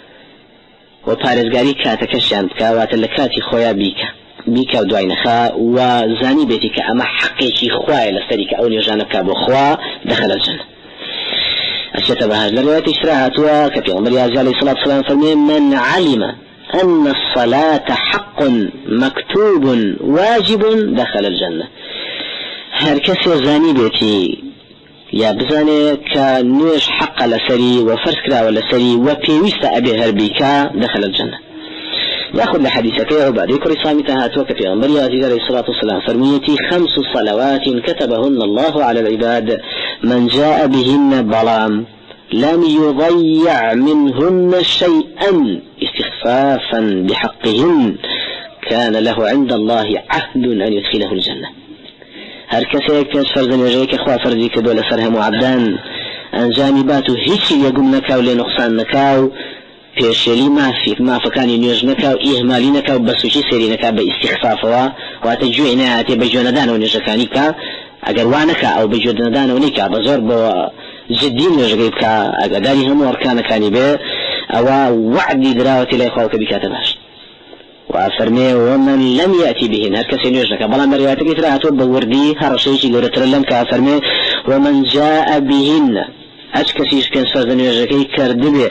و پارێزگاری کاتەکەشیان بکە واتە لە کاتی خۆیان بیکە بیکە و دوای نەخا و زانی بێتی کە ئەمە حەقێکی خوایە لەسەری کە ئەو نوێژانە بکە بۆ خوا دەخەلە الجەنە ئەچێتە بەهەش لە ڕێوەتی ترا هاتووە کە پێغەمبەری عەلەیهی سەڵات وسەلام فەرمێ من علم أن الصلاة حق مكتوب واجب دخل الجنة هر کسی زانی بیتی یا بزانه که نوش حق لسری و فرض کرا لسری و پیوست ابي هربيكا دخل الجنة ياخذ لحديثك يا عبادي كل صامتها توك في غنبري عزيز عليه الصلاة والسلام فرميتي خمس صلوات كتبهن الله على العباد من جاء بهن ظلام لم يضيع منهن شيئا استخفافا بحقهن كان له عند الله عهد أن يدخله الجنة هر کسی یک پیش فرض نوجه که خواه فرضی که دول سرهم و عبدان انجامی باتو هیچی یقوم نکاو لی نقصان نکاو پیشلی مافی مافکانی نوج نکاو اهمالی نکاو بسوچی سری نکاو با استخفافوا و اتا جوی نهاتی بجوندان و نوجکانی که اگر وانکا او بجوندان و نکا بزور با جدی نوجه که اگر داری همو ارکانکانی به او وعدی دراوتی لی خواهو که بکاتباش وافرمي ومن لم يأتي بهن هر كسي نوجنك بلا مرياتك اتراهتو بوردي هر شيء لورتر لم كافرمي ومن جاء بهن اش كسيش كان سفر نوجنك كردبه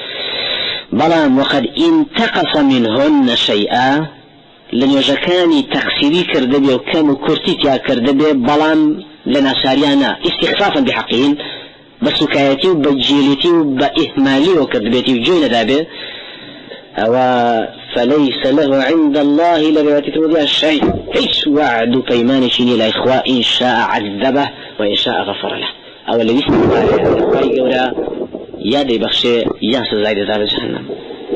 بلا وقد انتقص منهن شيئا لنوجكاني تقصيري كردبه وكانوا كرتيتيا كردبه بلا لنا ساريانا استخفافا بحقهن بسكايتي وبجيلتي وبإهمالي وكردبتي وجوين دابه أو فليس له عند الله لرواية تودع الشيء إيش وعد بيمان شيني الإخوة إن شاء عذبه وإن شاء غفر له أو اللي يسمع عليه قولا يا دي بخشي يا سزايد دار جهنم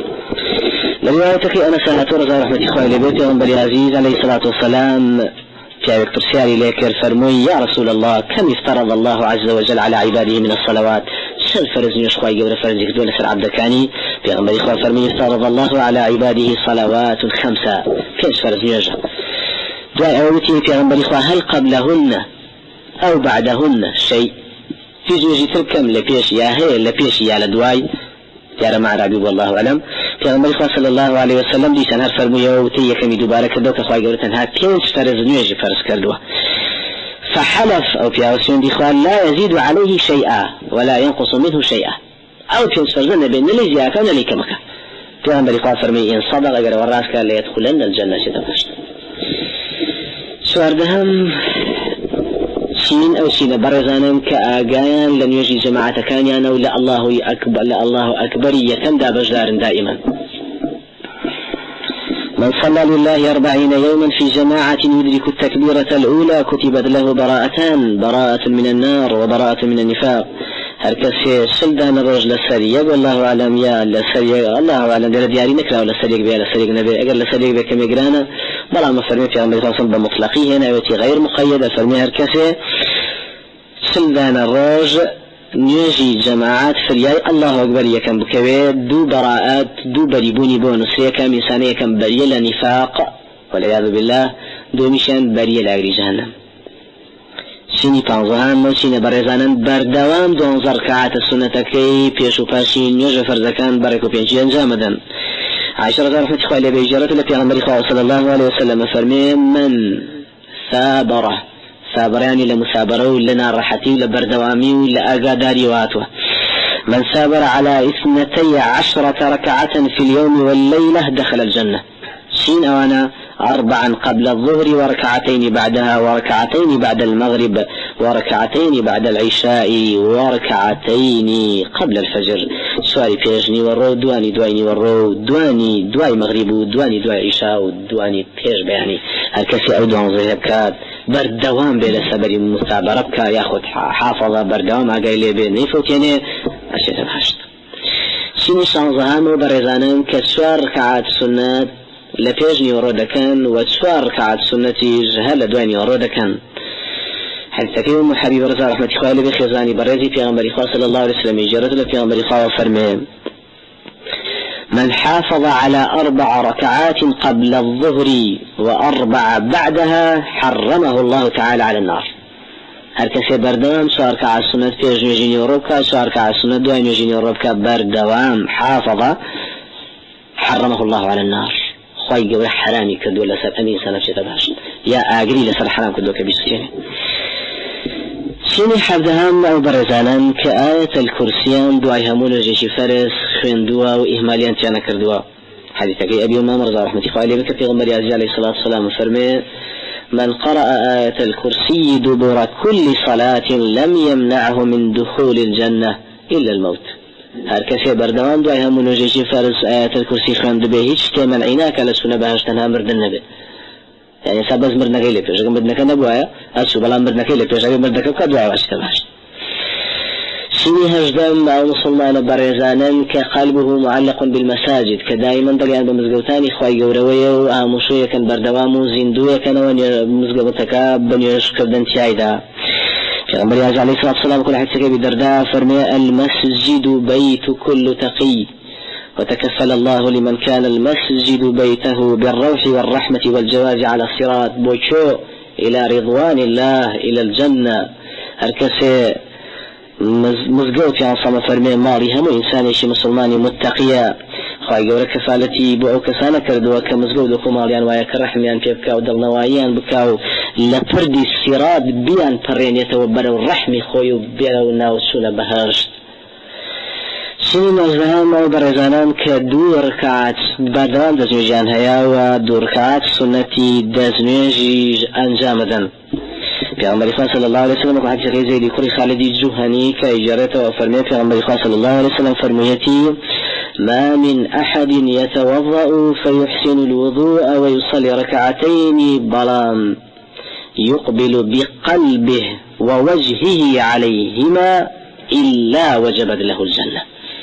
لروايتك أنا سنة رضا رحمة إخوة لبيتي غنبري عزيز عليه الصلاة والسلام في وقت رسالي لك الفرمي يا رسول الله كم افترض الله عز وجل على عباده من الصلوات شل فرز نشخواي قبل فرزك دولة سر عبدكاني في غنبري إخوة فرمي افترض الله على عباده صلوات خمسة كيش فرز نيجا جاء أولتي في غنبري إخوة هل قبلهن أو بعدهن شيء في زوجي تركم لبيش يا هي لبيش يا لدواي يا رمع ربي والله أعلم في غنبري إخوة صلى الله عليه وسلم دي سنهر فرمي وتي كمي دوبارة كدوك أخوة قولتنها كيش فرز نيجي فرز كردوه فحلف أو في أوسيون دي إخوة لا يزيد عليه شيئا ولا ينقص منه شيئا أو في فرزنا بين اللي زيادة لي كمكة في غنبري إخوة فرمي إن صدق أجر والراس قال ليدخلن الجنة شتفشت سوار دهم شين أو شين برزانا كآجان لن يجي جماعة كان يعني ولا الله أكبر لا الله أكبر يتندى بجدار دائما. من صلى لله أربعين يوما في جماعة يدرك التكبيرة الأولى كتبت له براءتان، براءة من النار وبراءة من النفاق. هركسي سلدان الرجل السريع والله أعلم يا السريع الله أعلم دل دياري نكلا ولا السريع بيا السريع نبي أجر السريع بكم يجرانا بلا ما فرمي في عمل خاص بمطلقيه هنا وتي غير مقيدة فرمي هركسي سلدان الرجل نيجي جماعات فرياي الله أكبر يكم بكوي دو براءات دو بريبوني بونس يكم إنسان يكم بريا لنفاق والعياذ بالله دو مشان بريا لأجري جهنم. شيني بانزهان وشيني برزانا بردوام دون زركعات السنة كي بيشو باشين نيجي فرزكان بركو بينجي انجامدا. عشرة رحمة إخوة بيجارة التي عن صلى الله عليه وسلم فرمي من ثابره ثابر يعني لمثابره لنا راحتي لبردوامي ولا أقاداري واتوه. من ثابر على اثنتي عشرة ركعة في اليوم والليلة دخل الجنة. شين أوانا أربعا قبل الظهر وركعتين بعدها وركعتين بعد المغرب وركعتين بعد العشاء وركعتين قبل الفجر. سؤالي بيجني ورو دواني دواني ورو دواني دواي مغرب دواني دواي عشاء ودواني بيج بيعني هالكسي أو دوان زيبكات بردوام بلا سبري مستعبر بك ياخد حافظة بردوام عقايلي بيني فوتيني أشياء الحشد. شيني شانزهان وبرزانان كسوار ركعات سنات لبيجني ورودكان وسوار ركعات سنتي جهل دواني ورودكان. حديث كيوم حبيب رضا رحمة الله بخزاني برزي في غمر إخوة صلى الله عليه وسلم جرد في غمر إخوة وفرمين من حافظ على أربع ركعات قبل الظهر وأربع بعدها حرمه الله تعالى على النار. هركسي بردوام سوار ركعات سنة بيجني جيني وربكا سوار ركعات سنة دواني جيني وربكا بردوام حافظ حرمه الله على النار. خواهي قوي حرامي كدو لسر أمين سنة شتبهاش يا آقري لسر حرام كدو كبيسوتيني. شيني حبدهان أو برزانان كآية الكرسيان دعاء همون جيش فارس خندوا وإهماليان تيانا كردوا. حديثك أبي أمام رضا رحمة الله عليه بك في غمر يازي عليه الصلاة والسلام فرمي من قرأ آية الكرسي دبر كل صلاة لم يمنعه من دخول الجنة إلا الموت. هركسي بردوان دعاء همون جيش فارس آية الكرسي خند به هيش كمن عيناك لسونا بهاش تنها مردن نبي يعني سبز مردنا كيلي بيش أقوم بدنا كنا بوايا أسو بلا مردنا كيلي بيش أقوم بدنا كنا دعاء واشتا باش. شيني هجدام أو مسلمان برزانا كقلبه معلق بالمساجد كدائما دليان بمزقوتاني خواهي قوروية وآموشوية كان بردوامو زندوية كان واني مزقوتكا بنيوش كبدن تيايدا. كأمر ياجع عليه الصلاة والسلام كل حد سكي بدرداء فرمي المسجد بيت كل تقي وتكفل الله لمن كان المسجد بيته بالروح والرحمة والجواز على الصراط بوشو إلى رضوان الله إلى الجنة. هركسي مزقوت يعني صلى فرمي ماري هم إنسان شي مسلماني متقيا خواهي قولة كفالتي بؤو كسانا كردوا كمزقود وكو ماريان ويا كرحميان بيبكاو دلنوايان بكاو لفردي الصراط بيان فرين يتوبروا الرحمي خويو بيرو ناوسونا بهرشت. شنو مزهان أو برزانان كدو ركعات بدوام دزنجان هيا ودو ركعات سنتي دزنجي أنجامدا. في عمر صلى الله عليه وسلم وحد شيء زي لكل خالد الجهني كإجارته وفرمي في عمر صلى الله عليه وسلم فرميتي ما من أحد يتوضأ فيحسن الوضوء ويصلي ركعتين بلام يقبل بقلبه ووجهه عليهما إلا وجبت له الجنة.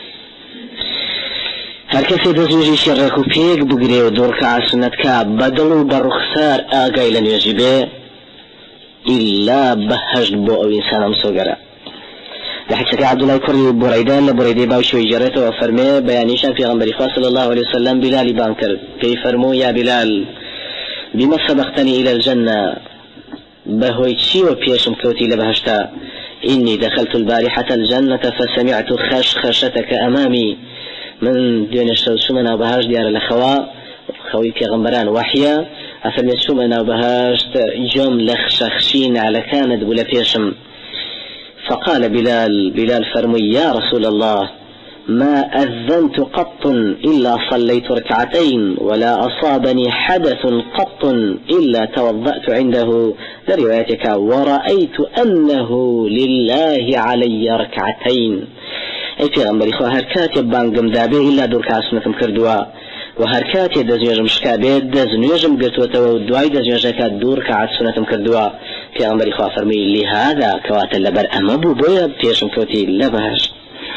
هركسي دزوجي شركو بيك بقري ودورك عسنة كاب بدلو برخسار آقاي لن يجبه إلا بهجد بو أو إنسان مسوقرا. لحد سكي عبد الله كوري بريدان لبريدي باوشوي جرته وفرمي بيانيشان في غنبري صلى الله عليه وسلم بلال بانكر كي فرمو يا بلال بما سبقتني إلى الجنة بهوي تشي وبيشم كوتي لبهجتا إني دخلت البارحة الجنة فسمعت خشخشتك أمامي من دون الشوشمنا وبهاج ديار الأخوة خوي بيغمبران وحيا أفرمي شومنا وبهاج جم لخشخشين على كانت بلا بيشم. فقال بلال بلال فرمي يا رسول الله ما أذنت قط إلا صليت ركعتين ولا أصابني حدث قط إلا توضأت عنده لروايتك ورأيت أنه لله علي ركعتين أي في غنبري خو هركات يبانقم دابي إلا دور كاسمكم كردوا وهركات يدزنيجم شكابي دزنيجم قلتوته ودواي دزنيجك دور كعد سنتم كردوا في غنبري خو فرمي لهذا كوات اللبر أمبو بويا بيشم كوتي لبهاش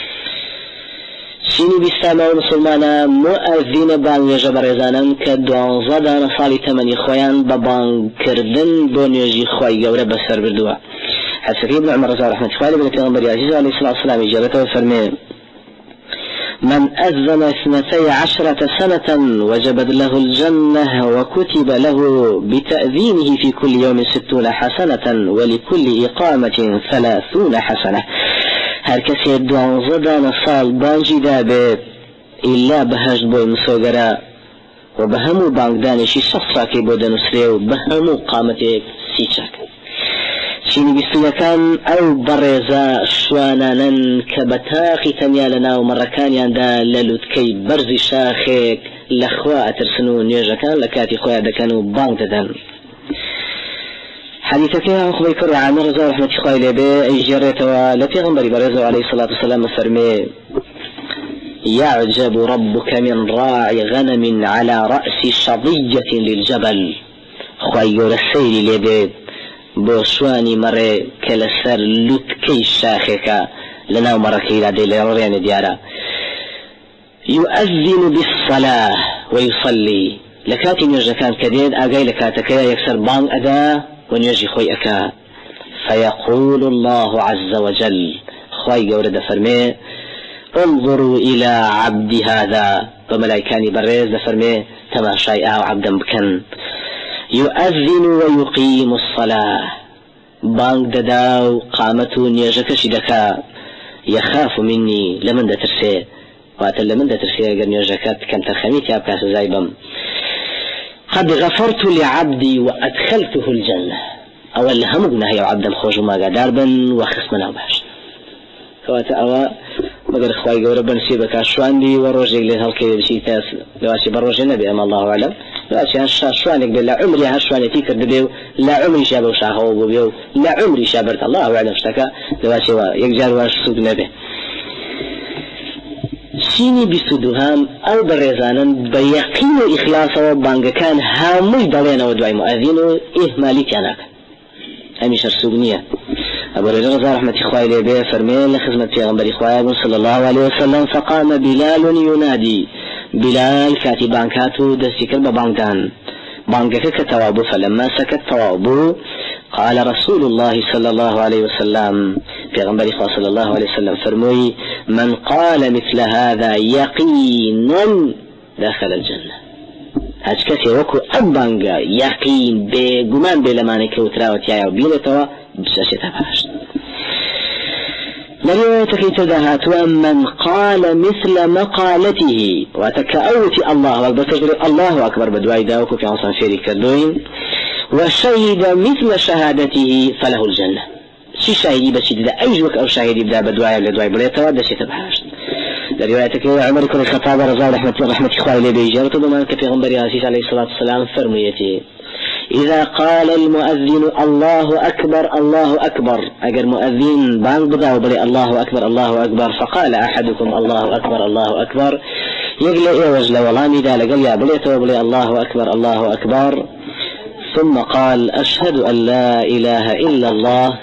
شيني بيستامع مسلمانا مؤذن بان يجب رزانا كدوان زدان صالي تمني خويان ببان كردن بون يجي خوي قورة بسر بردوا حسكي ابن عمر رضي الله عنه قال ابن پیغمبر عزيز عليه الصلاة والسلام جرته وفرمي من أذن اثنتي عشرة سنة وجبت له الجنة وكتب له بتأذينه في كل يوم ستون حسنة ولكل إقامة ثلاثون حسنة هر کسی دوان زدان سال بانجی دابه إلا بهجد بوی مسوگرا و بهمو بانگدانشی شخص راکی بودن سری و بهمو قامتی سیچاک چینی بیستویکان او برزا شوانانن کبتاقی تنیالنا و مرکانیان دا للوتکی برزی شاخک لخوا اترسنو نیجکان لکاتی خویا دکنو بانگ ددن حديثك يا أخوي كر عن رضا رحمة الله به أجرت والتي غنبري برزه عليه الصلاة والسلام فرمي يعجب ربك من راعي غنم على رأس شظية للجبل خير السير لبيت بوشواني مري كالسر لتكي الشاخكة لنا مركي لدي لرين ديارا يؤذن بالصلاة ويصلي لكاتي نجكان كديد أقاي لكاتك يكسر بان أدا ونيجي خوي أكا فيقول الله عز وجل خوي قورد فرمي انظروا إلى عبد هذا وملايكاني بريز فرمي تماشاي أو عبدا بكن يؤذن ويقيم الصلاة بانك دداو قامته نيجك شدكا يخاف مني لمن دا ترسي واتل لمن دا ترسي اگر نيجكات كم ترخميت يا بكاس زايبم قد غفرت لعبدي وأدخلته الجنة أول همنا هي عبدا خوش ما قدار بن وخصمنا باش كواتا أوا مقر إخوائي قول ربنا سيبك عشواندي وروجي لي هالكي بشي تاس لواشي بروجي نبي أما الله أعلم لواشي هالشوانك لا عمري هالشواني تيكر دبيو لا عمري شابه وشاهو ببيو لا عمري شابرت الله أعلم اشتكى لواشي يقجار واش سوق نبي شيني بسدوهام أو برزانا بيقين إخلاص وبانك كان هاموش دلين ودعي مؤذين إهمالي كانك هميش السوقنية أبو رجل رحمة إخوائي لبيه فرمين لخزمة پیغمبر إخوائي صلى الله عليه وسلم فقام بلال ينادي بلال كاتب بانكاتو دستكر ببانكان بانكك كتوابو فلما سكت توابو قال رسول الله صلى الله عليه وسلم پیغمبر إخوائي صلى الله عليه وسلم فرموي من قال مثل هذا يقينا دخل الجنة هاج كسي وكو أبانغا يقين بقمان بلمانك وتراوت يا وبيلتوا بشاشة باش لروايتك تدهات ومن قال مثل مقالته وتكأوت الله أكبر تجري الله أكبر بدواي داوكو في عصان فيري كردوين وشهد مثل شهادته فله الجنة شي شاهدي بس إذا أجوك أو شاهدي بدا بدواي ولا دواي بليتوا دشيت بهاش لروايتك عمر كل الخطاب رضا رحمة رحمة إخواني لي بيجرت بمانك في غنبري عزيز عليه الصلاة والسلام فرميتي إذا قال المؤذن الله أكبر الله أكبر أجر مؤذن بان بدا وبلي الله أكبر الله أكبر فقال أحدكم الله أكبر الله أكبر يقل إيه وجل ولاني دا لقل يا بليت وبلي الله أكبر الله أكبر ثم قال أشهد أن لا إله إلا الله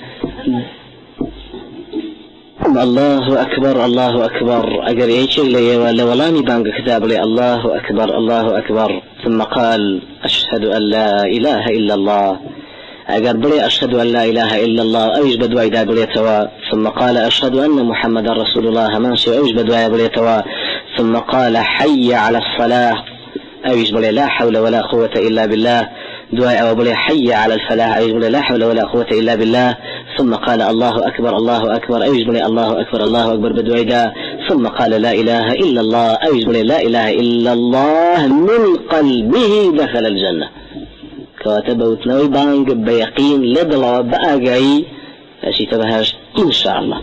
الله أكبر الله أكبر أجر يشيل لي ولا ولاني بانك كتاب لي الله أكبر الله أكبر ثم قال أشهد أن لا إله إلا الله أجر بلي أشهد أن لا إله إلا الله أوج بدوى إذا بلي توا ثم قال أشهد أن محمد رسول الله ماشي أوج بدوى بلي توا ثم قال حي على الصلاة أوج بلي لا حول ولا قوة إلا بالله دعاء أو بلي حي على الفلاح أوج بلي لا حول ولا قوة إلا بالله ثم قال الله أكبر الله أكبر أوج بلي الله أكبر الله أكبر بدوى إذا ثم قال لا إله إلا الله أوج بلي لا إله إلا الله من قلبه دخل الجنة كاتب وتنوي بانق بيقين لدلا بأجعي أشي تبهاش إن شاء الله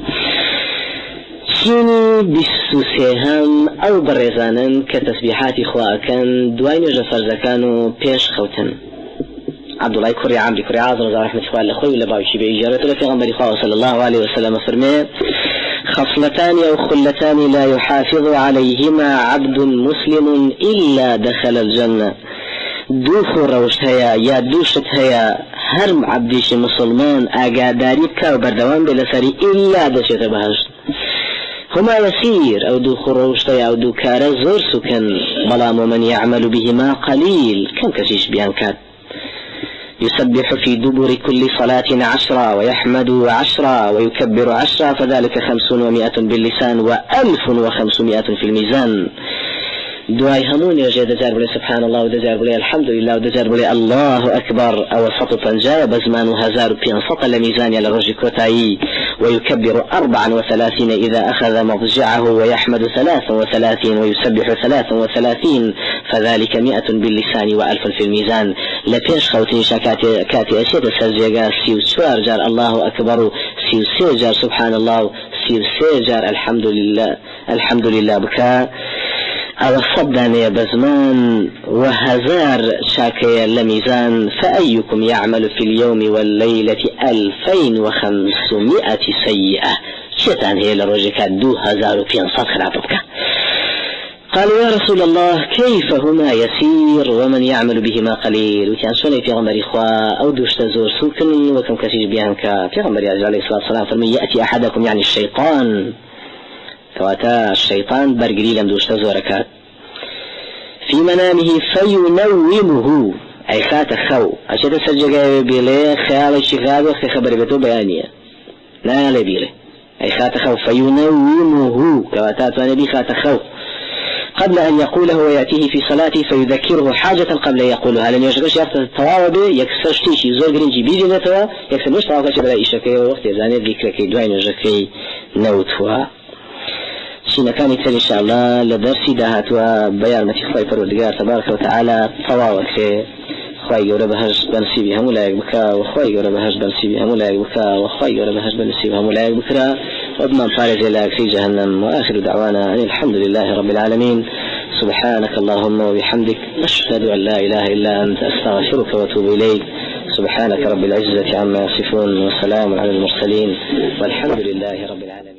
شيني بسوسيهم أو برزانا كتسبيحات إخواء كان دوين جفر زكانو بيش خوتن عبد الله كوري عمري كوري عاصم زار رحمة الله الأخوي ولا باوشي بإجارة في غنبري صلى الله عليه وسلم فرمي خصلتان أو خلتان لا يحافظ عليهما عبد مسلم إلا دخل الجنة دو خروش هيا يا دوشت هيا هرم عبديش مسلمان أقاداري بكا وبردوان بلساري إلا دشت بهجت هما يسير أو دو خروش هيا أو دو كار زور سكن بلام ومن يعمل بهما قليل كم كشيش بيان كات يسبح في دبر كل صلاة عشرة ويحمد عشرة ويكبر عشرة فذلك خمسون ومائة باللسان وألف وخمسمائة في الميزان دعاء همون يجي دجار بلي سبحان الله ودجار بلي الحمد لله ودجار بلي الله أكبر أو سطط جاء بزمان هزار بينسط لميزان على رجل كوتاي ويكبر أربعا وثلاثين إذا أخذ مضجعه ويحمد ثلاثا وثلاثين ويسبح ثلاثا وثلاثين فذلك مئة باللسان وألف في الميزان لفيش خوتين شكاتي كاتي أشياء سرجيغا سيو سوار جار الله أكبر سيو سيجار سبحان الله سيو سيجار الحمد لله الحمد لله بكا أو الصدانية بزمان وهزار شاكيا لميزان فأيكم يعمل في اليوم والليلة ألفين وخمسمائة سيئة شتان هي لروجك دو هزار في انصاد خلافك قالوا يا رسول الله كيف هما يسير ومن يعمل بهما قليل وكان شوني في غمر إخوة أو دوش تزور سوكن وكم كشيش بيانك في غمر عليه الصلاة والسلام فمن يأتي أحدكم يعني الشيطان كواتا الشيطان برقلي لم دوش تزوركات في منامه فينومه أي خات خو أشد سجى بيله خيال الشغاب خبر بتو بيانية لا لا بيله أي خات خو فينومه كواتا تنبي خات خو قبل أن يقوله ويأتيه في صلاته فيذكره حاجة قبل يقولها لن يشغلش يقصد التواوب يكسر شتيشي زور قرنجي بيجي نتوا يكسر مش تواوكش بلا إيشكي ووقت يزاني ذكركي دوين وجكي نوتوا شينا كان يتسال إن شاء الله لدرسي دهات وبيان متي خواهي فرودقار تبارك وتعالى تواوك في خواهي يورا بهج بنسيبي همو لايك بكا وخواهي يورا بهج بنسيبي همو لايك بكا وخواهي يورا بهج بنسيبي همو لايك بكرا وضمان فارج لايك في جهنم وآخر دعوانا الحمد لله رب العالمين سبحانك اللهم وبحمدك أشهد أن لا إله إلا أنت أستغفرك وأتوب إليك سبحانك رب العزة عما يصفون وسلام على المرسلين والحمد لله رب العالمين.